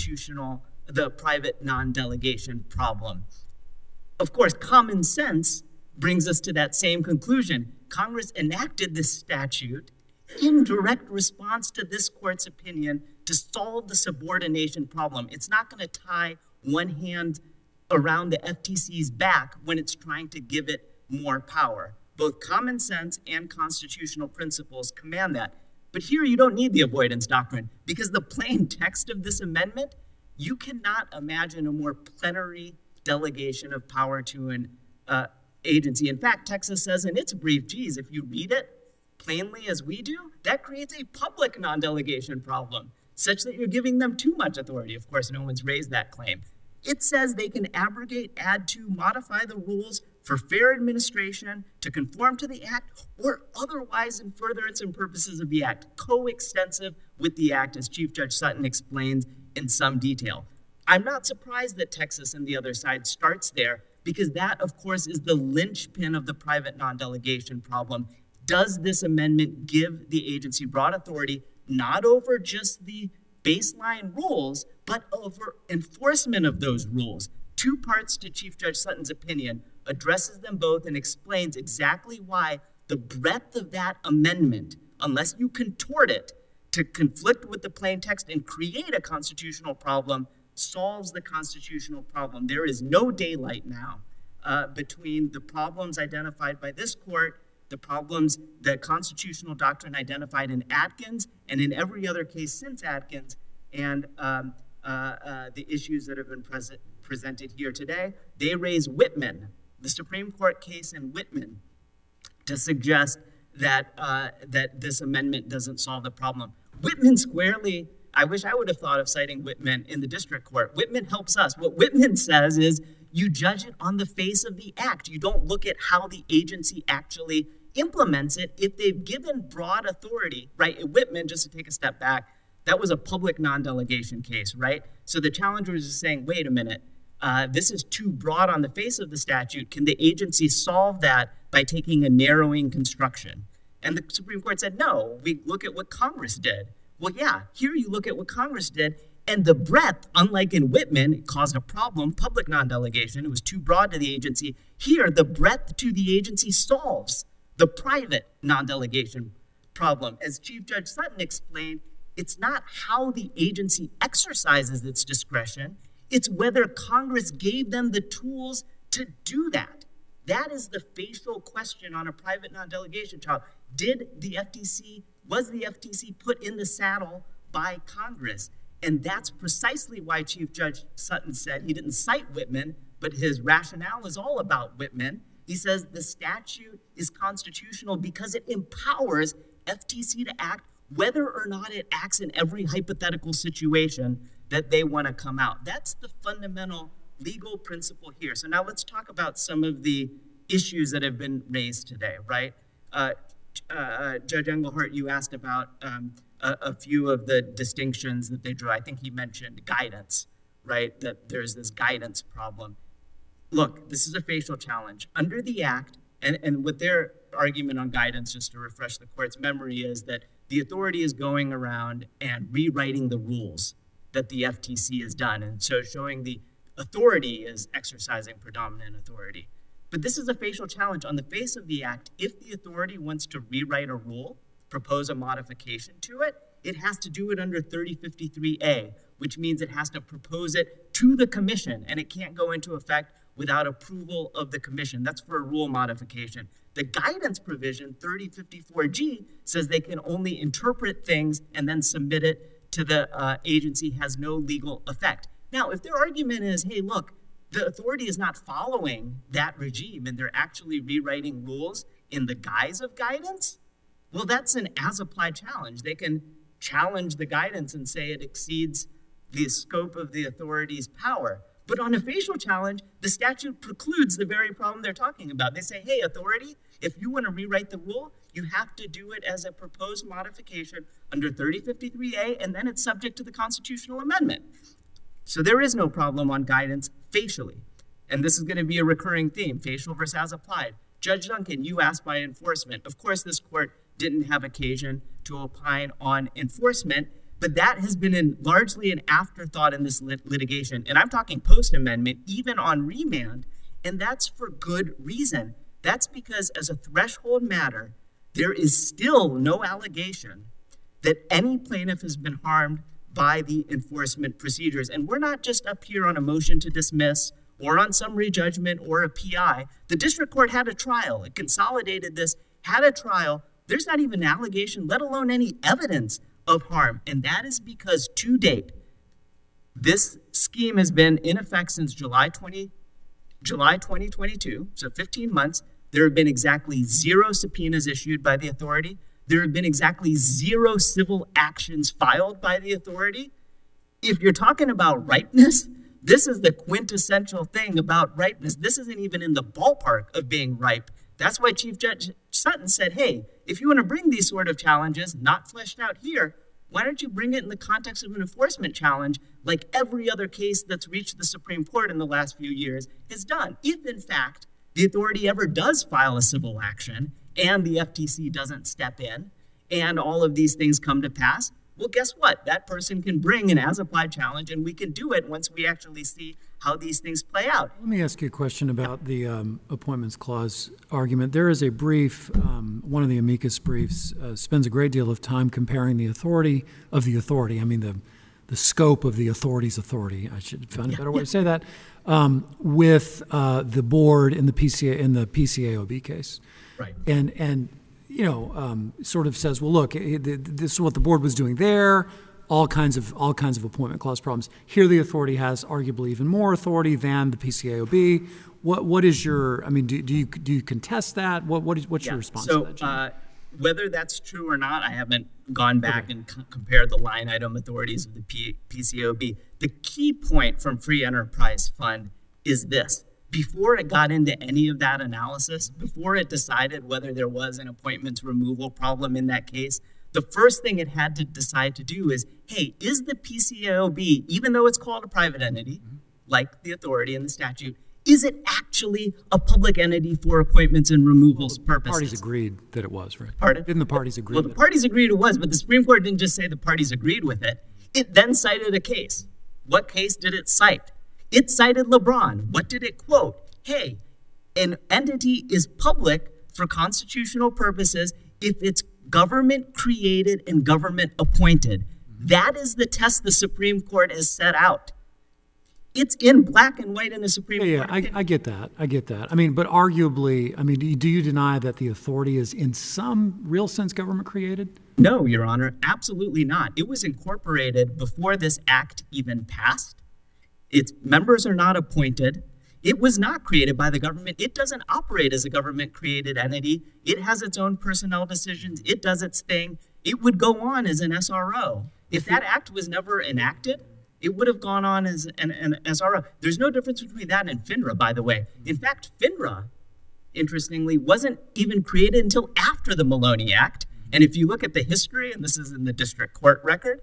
private non-delegation problem. Of course, common sense brings us to that same conclusion. Congress enacted this statute in direct response to this court's opinion to solve the subordination problem. It's not going to tie one hand around the FTC's back when it's trying to give it more power. Both common sense and constitutional principles command that. But here you don't need the avoidance doctrine, because the plain text of this amendment, you cannot imagine a more plenary delegation of power to an agency. In fact, Texas says in its brief, geez, if you read it plainly as we do, that creates a public non-delegation problem, such that you're giving them too much authority. Of course, no one's raised that claim. It says they can abrogate, add to, modify the rules for fair administration, to conform to the Act, or otherwise in furtherance and purposes of the Act, coextensive with the Act, as Chief Judge Sutton explains in some detail. I'm not surprised that Texas and the other side starts there, because that, of course, is the linchpin of the private non-delegation problem. Does this amendment give the agency broad authority, not over just the baseline rules, but over enforcement of those rules? Two parts to Chief Judge Sutton's opinion, addresses them both and explains exactly why the breadth of that amendment, unless you contort it to conflict with the plain text and create a constitutional problem, solves the constitutional problem. There is no daylight now between the problems identified by this court, the problems the constitutional doctrine identified in Atkins and in every other case since Atkins, and the issues that have been presented here today. They raise Whitman, the Supreme Court case in Whitman, to suggest that that this amendment doesn't solve the problem. Whitman squarely, I wish I would have thought of citing Whitman in the district court. Whitman helps us. What Whitman says is you judge it on the face of the act. You don't look at how the agency actually implements it. If they've given broad authority, right? Whitman, just to take a step back, that was a public non-delegation case, right? So the challenger is saying, wait a minute, this is too broad on the face of the statute. Can the agency solve that by taking a narrowing construction? And the Supreme Court said, no, we look at what Congress did. Well, yeah, here you look at what Congress did, and the breadth, unlike in Whitman, it caused a problem, public non-delegation, it was too broad to the agency. Here, the breadth to the agency solves the private non-delegation problem. As Chief Judge Sutton explained, it's not how the agency exercises its discretion, it's whether Congress gave them the tools to do that. That is the facial question on a private non-delegation trial. Was the FTC put in the saddle by Congress? And that's precisely why Chief Judge Sutton said, he didn't cite Whitman, but his rationale is all about Whitman. He says the statute is constitutional because it empowers FTC to act whether or not it acts in every hypothetical situation that they want to come out. That's the fundamental legal principle here. So now let's talk about some of the issues that have been raised today, right? Judge Engelhardt, you asked about a few of the distinctions that they drew. I think he mentioned guidance, right? That there's this guidance problem. Look, this is a facial challenge. Under the Act, and what their argument on guidance, just to refresh the court's memory, is that the authority is going around and rewriting the rules that the FTC has done. And so showing the authority is exercising predominant authority. But this is a facial challenge. On the face of the Act, if the authority wants to rewrite a rule, propose a modification to it, it has to do it under 3053A, which means it has to propose it to the commission, and it can't go into effect without approval of the commission. That's for a rule modification. The guidance provision, 3054G, says they can only interpret things and then submit it to the agency, has no legal effect. Now, if their argument is, hey, look, the authority is not following that regime and they're actually rewriting rules in the guise of guidance, well, that's an as-applied challenge. They can challenge the guidance and say it exceeds the scope of the authority's power. But on a facial challenge, the statute precludes the very problem they're talking about. They say, hey, authority, if you want to rewrite the rule, you have to do it as a proposed modification under 3053A, and then it's subject to the constitutional amendment. So there is no problem on guidance facially. And this is going to be a recurring theme, facial versus as applied. Judge Duncan, you asked by enforcement. Of course, this court didn't have occasion to opine on enforcement, but that has been largely an afterthought in this litigation. And I'm talking post-amendment, even on remand, and that's for good reason. That's because as a threshold matter, there is still no allegation that any plaintiff has been harmed by the enforcement procedures. And we're not just up here on a motion to dismiss or on summary judgment or a PI. The district court had a trial. It consolidated this, had a trial. There's not even an allegation, let alone any evidence of harm. And that is because to date, this scheme has been in effect since July 2022, so 15 months. There have been exactly 0 subpoenas issued by the authority. There have been exactly 0 civil actions filed by the authority. If you're talking about ripeness, this is the quintessential thing about ripeness. This isn't even in the ballpark of being ripe. That's why Chief Judge Sutton said, hey, if you want to bring these sort of challenges, not fleshed out here, why don't you bring it in the context of an enforcement challenge like every other case that's reached the Supreme Court in the last few years has done? If, in fact, the authority ever does file a civil action and the FTC doesn't step in and all of these things come to pass, well, guess what? That person can bring an as-applied challenge, and we can do it once we actually see how these things play out. Let me ask you a question about the Appointments Clause argument. There is a brief, one of the amicus briefs spends a great deal of time comparing the authority of the authority. I mean, the scope of the authority's authority. I should find a better way to say that. With the board in the PCAOB case. Right. And you know, sort of says, well, look, this is what the board was doing there, all kinds of Appointment Clause problems. Here the authority has arguably even more authority than the PCAOB. What is your, I mean, do you contest that? What's your response to that, Jim? Whether that's true or not, I haven't gone back and compared the line item authorities of the PCAOB. The key point from Free Enterprise Fund is this. Before it got into any of that analysis, before it decided whether there was an appointments removal problem in that case, the first thing it had to decide to do is, hey, is the PCAOB, even though it's called a private entity, like the authority in the statute, is it actually a public entity for appointments and removals purposes? The parties agreed that it was, right? Pardon? Didn't the parties agree? Well, the parties agreed it was, but the Supreme Court didn't just say the parties agreed with it. It then cited a case. What case did it cite? It cited LeBron. What did it quote? Hey, an entity is public for constitutional purposes if it's government created and government appointed. That is the test the Supreme Court has set out. It's in black and white in the Supreme Court. Yeah, I get that. I mean, but arguably, I mean, do you deny that the authority is in some real sense government created? No, Your Honor, absolutely not. It was incorporated before this act even passed. Its members are not appointed. It was not created by the government. It doesn't operate as a government-created entity. It has its own personnel decisions. It does its thing. It would go on as an SRO. If that act was never enacted, it would have gone on as an SRO. There's no difference between that and FINRA, by the way. In fact, FINRA, interestingly, wasn't even created until after the Maloney Act. And if you look at the history, and this is in the district court record,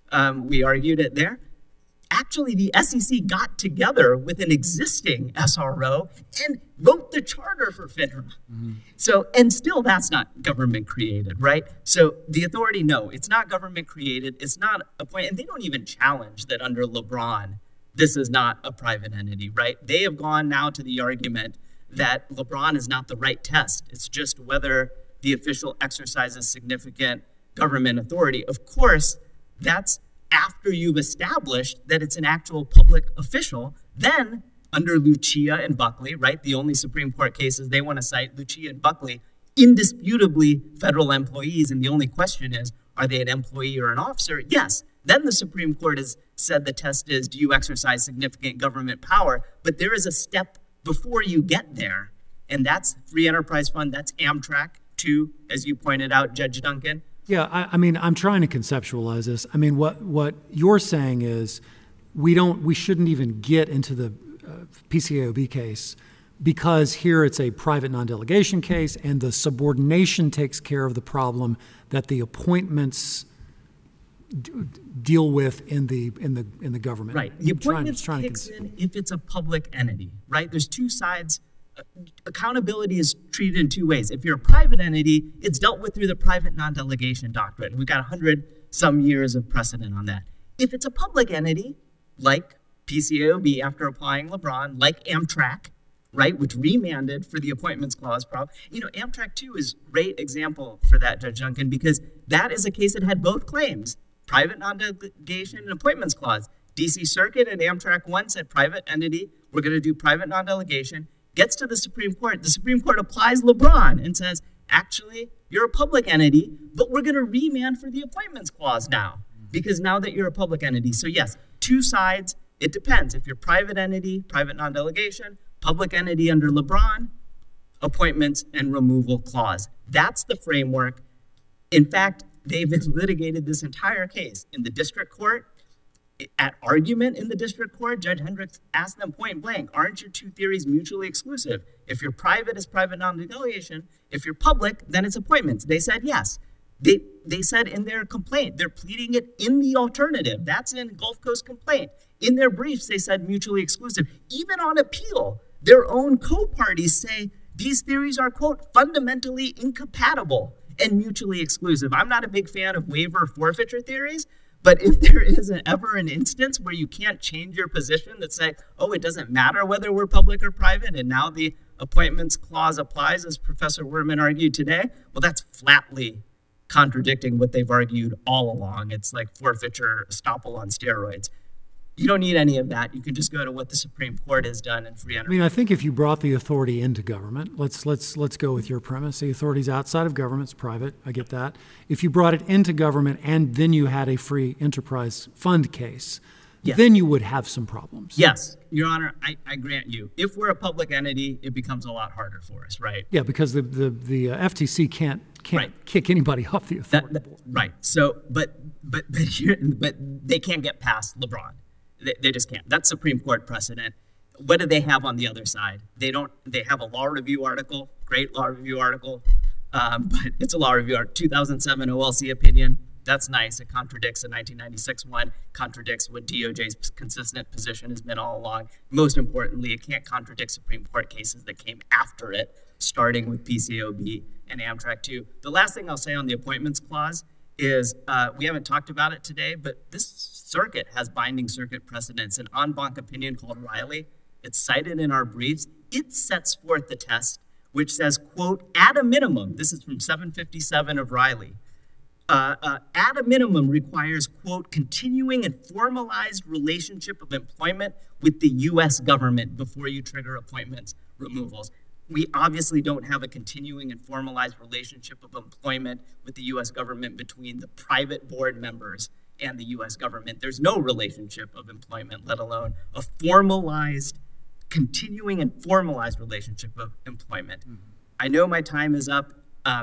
we argued it there, actually the SEC got together with an existing SRO and wrote the charter for FINRA. Mm-hmm. So, and still that's not government created, right? So the authority, no, it's not government created. It's not appointed. And they don't even challenge that under LeBron, this is not a private entity, right? They have gone now to the argument that LeBron is not the right test. It's just whether the official exercises significant government authority. Of course, that's after you've established that it's an actual public official. Then under Lucia and Buckley, right, the only Supreme Court cases they want to cite, Lucia and Buckley, indisputably federal employees. And the only question is, are they an employee or an officer? Yes. Then the Supreme Court has said the test is, do you exercise significant government power? But there is a step before you get there, and that's Free Enterprise Fund, that's Amtrak too, as you pointed out, Judge Duncan. Yeah, I mean, I'm trying to conceptualize this. I mean, what you're saying is we shouldn't even get into the PCAOB case because here it's a private non-delegation case and the subordination takes care of the problem that the appointments deal with in the government. Right. The appointments kicks in if it's a public entity, right? There's two sides. Accountability is treated in two ways. If you're a private entity, it's dealt with through the private non-delegation doctrine. We've got 100 some years of precedent on that. If it's a public entity, like PCAOB after applying LeBron, like Amtrak, right, which remanded for the appointments clause problem. You know, Amtrak 2 is a great example for that, Judge Duncan, because that is a case that had both claims, private non-delegation and appointments clause. DC Circuit and Amtrak 1 said private entity, we're going to do private non-delegation. Gets to the Supreme Court. The Supreme Court applies LeBron and says, actually, you're a public entity, but we're going to remand for the appointments clause now, because now that you're a public entity. So yes, two sides. It depends. If you're private entity, private non-delegation, public entity under LeBron, appointments and removal clause. That's the framework. In fact, they've litigated this entire case in the district court. At argument in the district court, Judge Hendricks asked them point blank, aren't your two theories mutually exclusive? If you're private, it's private non-delegation. If you're public, then it's appointments. They said yes. They said in their complaint, they're pleading it in the alternative. That's in Gulf Coast complaint. In their briefs, they said mutually exclusive. Even on appeal, their own co-parties say these theories are, quote, fundamentally incompatible and mutually exclusive. I'm not a big fan of waiver forfeiture theories, but if there is ever an instance where you can't change your position that say, oh, it doesn't matter whether we're public or private, and now the appointments clause applies, as Professor Werman argued today, well, that's flatly contradicting what they've argued all along. It's like forfeiture estoppel on steroids. You don't need any of that. You can just go to what the Supreme Court has done in Free Enterprise. I mean, I think if you brought the authority into government, let's go with your premise. The authority's outside of government, it's private. I get that. If you brought it into government and then you had a Free Enterprise Fund case, yes, then you would have some problems. Yes, Your Honor, I grant you. If we're a public entity, it becomes a lot harder for us, right? Yeah, because the FTC can't right. kick anybody off the authority board. Right. So, but they can't get past LeBron. They just can't. That's Supreme Court precedent. What do they have on the other side? They have a law review article, great law review article, but it's a law review article. 2007 OLC opinion, that's nice. It contradicts the 1996 one, contradicts what DOJ's consistent position has been all along. Most importantly, it can't contradict Supreme Court cases that came after it, starting with PCAOB and Amtrak 2. The last thing I'll say on the appointments clause is we haven't talked about it today, but this circuit has binding circuit precedents. An en banc opinion called Riley, it's cited in our briefs. It sets forth the test, which says, quote, at a minimum, this is from 757 of Riley, at a minimum requires, quote, continuing and formalized relationship of employment with the U.S. government before you trigger appointments, removals. We obviously don't have a continuing and formalized relationship of employment with the U.S. government between the private board members and the U.S. government. There's no relationship of employment, let alone a formalized, continuing and formalized relationship of employment. Mm-hmm. I know my time is up.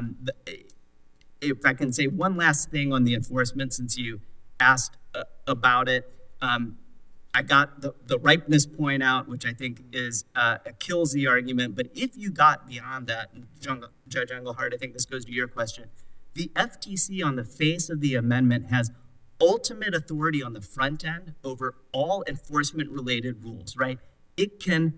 If I can say one last thing on the enforcement, since you asked about it, I got the ripeness point out, which I think kills the argument. But if you got beyond that, Judge Engelhardt, I think this goes to your question. The FTC on the face of the amendment has ultimate authority on the front end over all enforcement-related rules, right? It can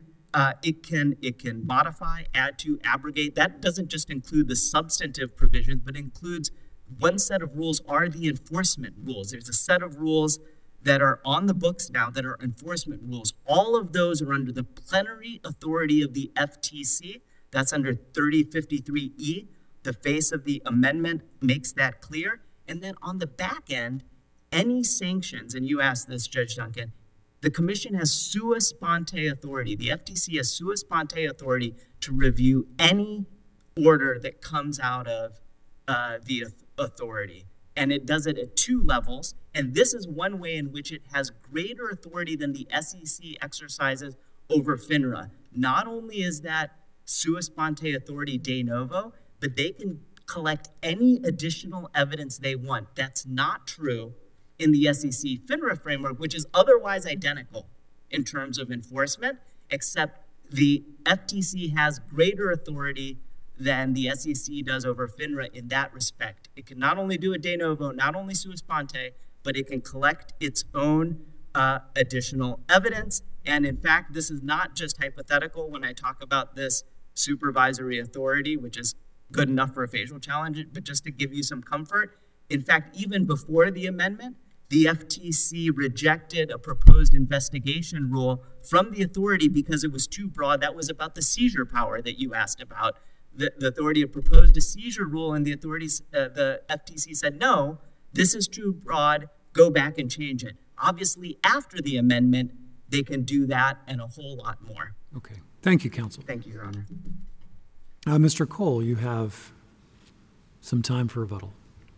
modify, add to, abrogate. That doesn't just include the substantive provisions, but includes one set of rules are the enforcement rules. There's a set of rules that are on the books now that are enforcement rules. All of those are under the plenary authority of the FTC. That's under 3053E. The face of the amendment makes that clear. And then on the back end, any sanctions, and you asked this, Judge Duncan, the commission has sua sponte authority. The FTC has sua sponte authority to review any order that comes out of the authority. and it does it at 2 levels. And this is one way in which it has greater authority than the SEC exercises over FINRA. Not only is that sua sponte authority de novo, but they can collect any additional evidence they want. That's not true in the SEC FINRA framework, which is otherwise identical in terms of enforcement, except the FTC has greater authority than the SEC does over FINRA in that respect. It can not only do a de novo, not only sua sponte, but it can collect its own additional evidence. And in fact, this is not just hypothetical when I talk about this supervisory authority, which is good enough for a facial challenge, but just to give you some comfort. In fact, even before the amendment, the FTC rejected a proposed investigation rule from the authority because it was too broad. That was about the seizure power that you asked about. The authority had proposed a seizure rule, and the FTC said, no, this is too broad, go back and change it. Obviously, after the amendment, they can do that and a whole lot more. Okay. Thank you, counsel. Thank you, Your Honor. Mr. Cole, you have some time for rebuttal.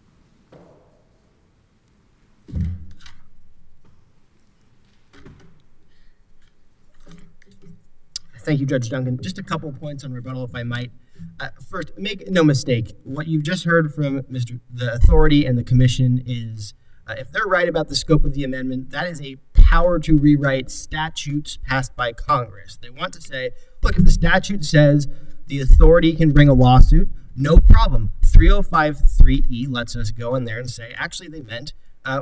Thank you, Judge Duncan. Just a couple points on rebuttal, if I might. First, make no mistake, what you've just heard from the authority and the commission is, if they're right about the scope of the amendment, that is a power to rewrite statutes passed by Congress. They want to say, look, if the statute says the authority can bring a lawsuit, no problem. 305(3)(e) lets us go in there and say, actually, they meant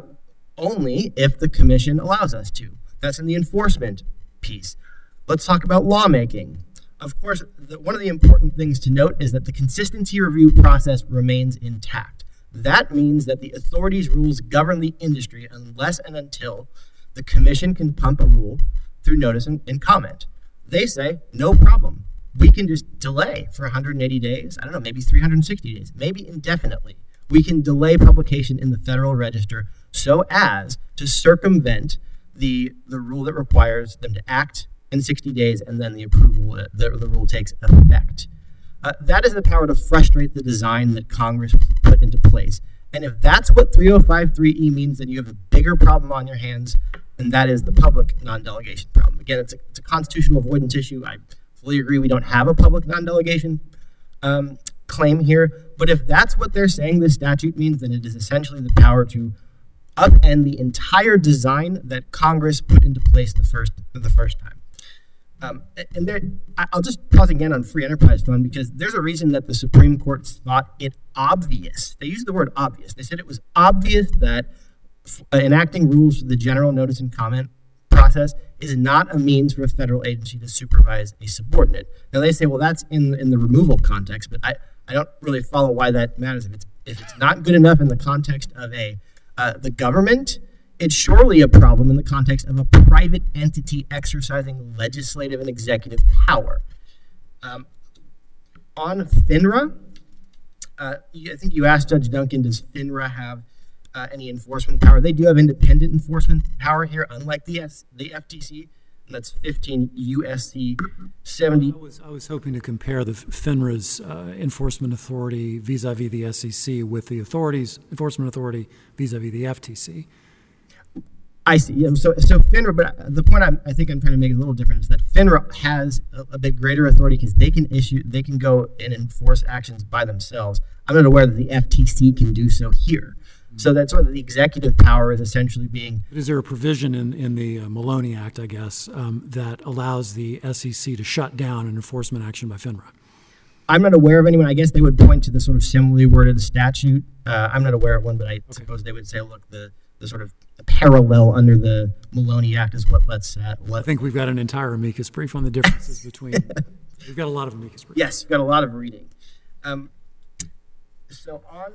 only if the commission allows us to. That's in the enforcement piece. Let's talk about lawmaking. Of course, one of the important things to note is that the consistency review process remains intact. That means that the authority's rules govern the industry unless and until the commission can pump a rule through notice and comment. They say, no problem. We can just delay for 180 days, I don't know, maybe 360 days, maybe indefinitely. We can delay publication in the Federal Register so as to circumvent the rule that requires them to act in 60 days and then the approval, the rule takes effect. That is the power to frustrate the design that Congress put into place. And if that's what 305(3)(e) means, then you have a bigger problem on your hands, and that is the public non-delegation problem. Again, it's a constitutional avoidance issue. I fully agree we don't have a public non-delegation claim here, but if that's what they're saying this statute means, then it is essentially the power to upend the entire design that Congress put into place the first time. And there, I'll just pause again on free enterprise fund because there's a reason that the Supreme Court thought it obvious. They used the word obvious. They said it was obvious that enacting rules for the general notice and comment process is not a means for a federal agency to supervise a subordinate. Now they say, well, that's in the removal context, but I don't really follow why that matters. If it's not good enough in the context of the government, it's surely a problem in the context of a private entity exercising legislative and executive power. On FINRA, I think you asked Judge Duncan, does FINRA have any enforcement power? They do have independent enforcement power here, unlike the FTC. And that's 15 U.S.C. 70. I was hoping to compare the FINRA's enforcement authority vis-a-vis the SEC with the enforcement authority vis-a-vis the FTC. I see. Yeah, so FINRA, but the point I think I'm trying to make a little different is that FINRA has a bit greater authority because they can go and enforce actions by themselves. I'm not aware that the FTC can do so here. So that's sort of the executive power is essentially being. Is there a provision in the Maloney Act, I guess, that allows the SEC to shut down an enforcement action by FINRA? I'm not aware of anyone. I guess they would point to the sort of similarly worded statute. I'm not aware of one, but I suppose they would say, look, the sort of parallel under the Maloney Act is what lets I think we've got an entire amicus brief on the differences between. We've got a lot of amicus briefs. Yes, we've got a lot of reading. So on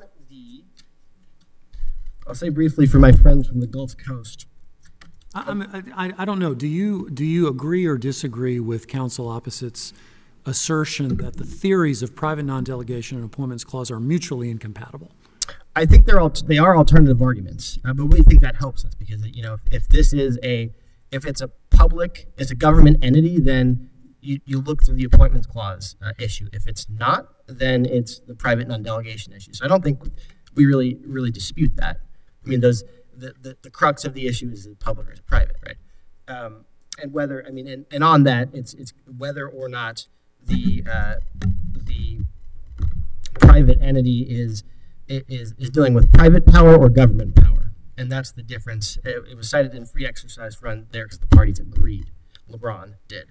I'll say briefly for my friends from the Gulf Coast. I don't know. Do you agree or disagree with counsel opposite's assertion that the theories of private non-delegation and appointments clause are mutually incompatible? I think they are alternative arguments, but we think that helps us because if it's a government entity, then you look through the appointments clause issue. If it's not, then it's the private non-delegation issue. So I don't think we really dispute that. I mean, the crux of the issue is public or is private, right? And whether, I mean, and on that, it's whether or not the private entity is dealing with private power or government power, and that's the difference. It was cited in Free Exercise Front there because the parties agreed. LeBron did.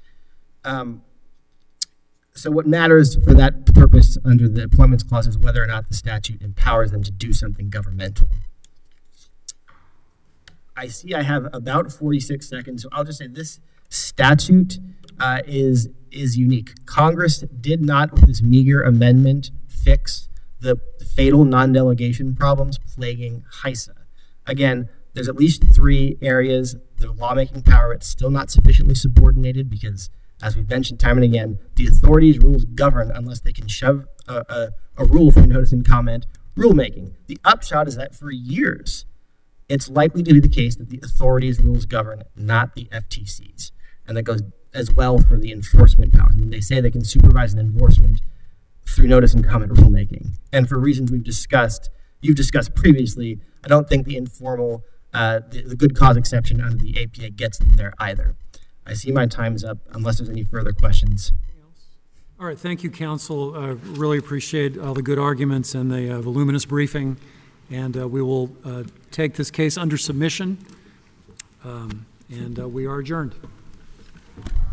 So what matters for that purpose under the Appointments Clause is whether or not the statute empowers them to do something governmental. I see I have about 46 seconds, so I'll just say this statute is unique. Congress did not, with this meager amendment, fix the fatal non-delegation problems plaguing HISA. Again, there's at least 3 areas. The lawmaking power, it's still not sufficiently subordinated because, as we've mentioned time and again, the authorities' rules govern unless they can shove a rule through notice and comment rulemaking. The upshot is that for years, it's likely to be the case that the authorities' rules govern, not the FTC's. And that goes as well for the enforcement powers. I mean, they say they can supervise an enforcement through notice and comment rulemaking. And for reasons you've discussed previously, I don't think the informal, the good cause exception under the APA gets them there either. I see my time's up, unless there's any further questions. All right, thank you, counsel. Really appreciate all the good arguments and the voluminous briefing. And we will take this case under submission, and we are adjourned.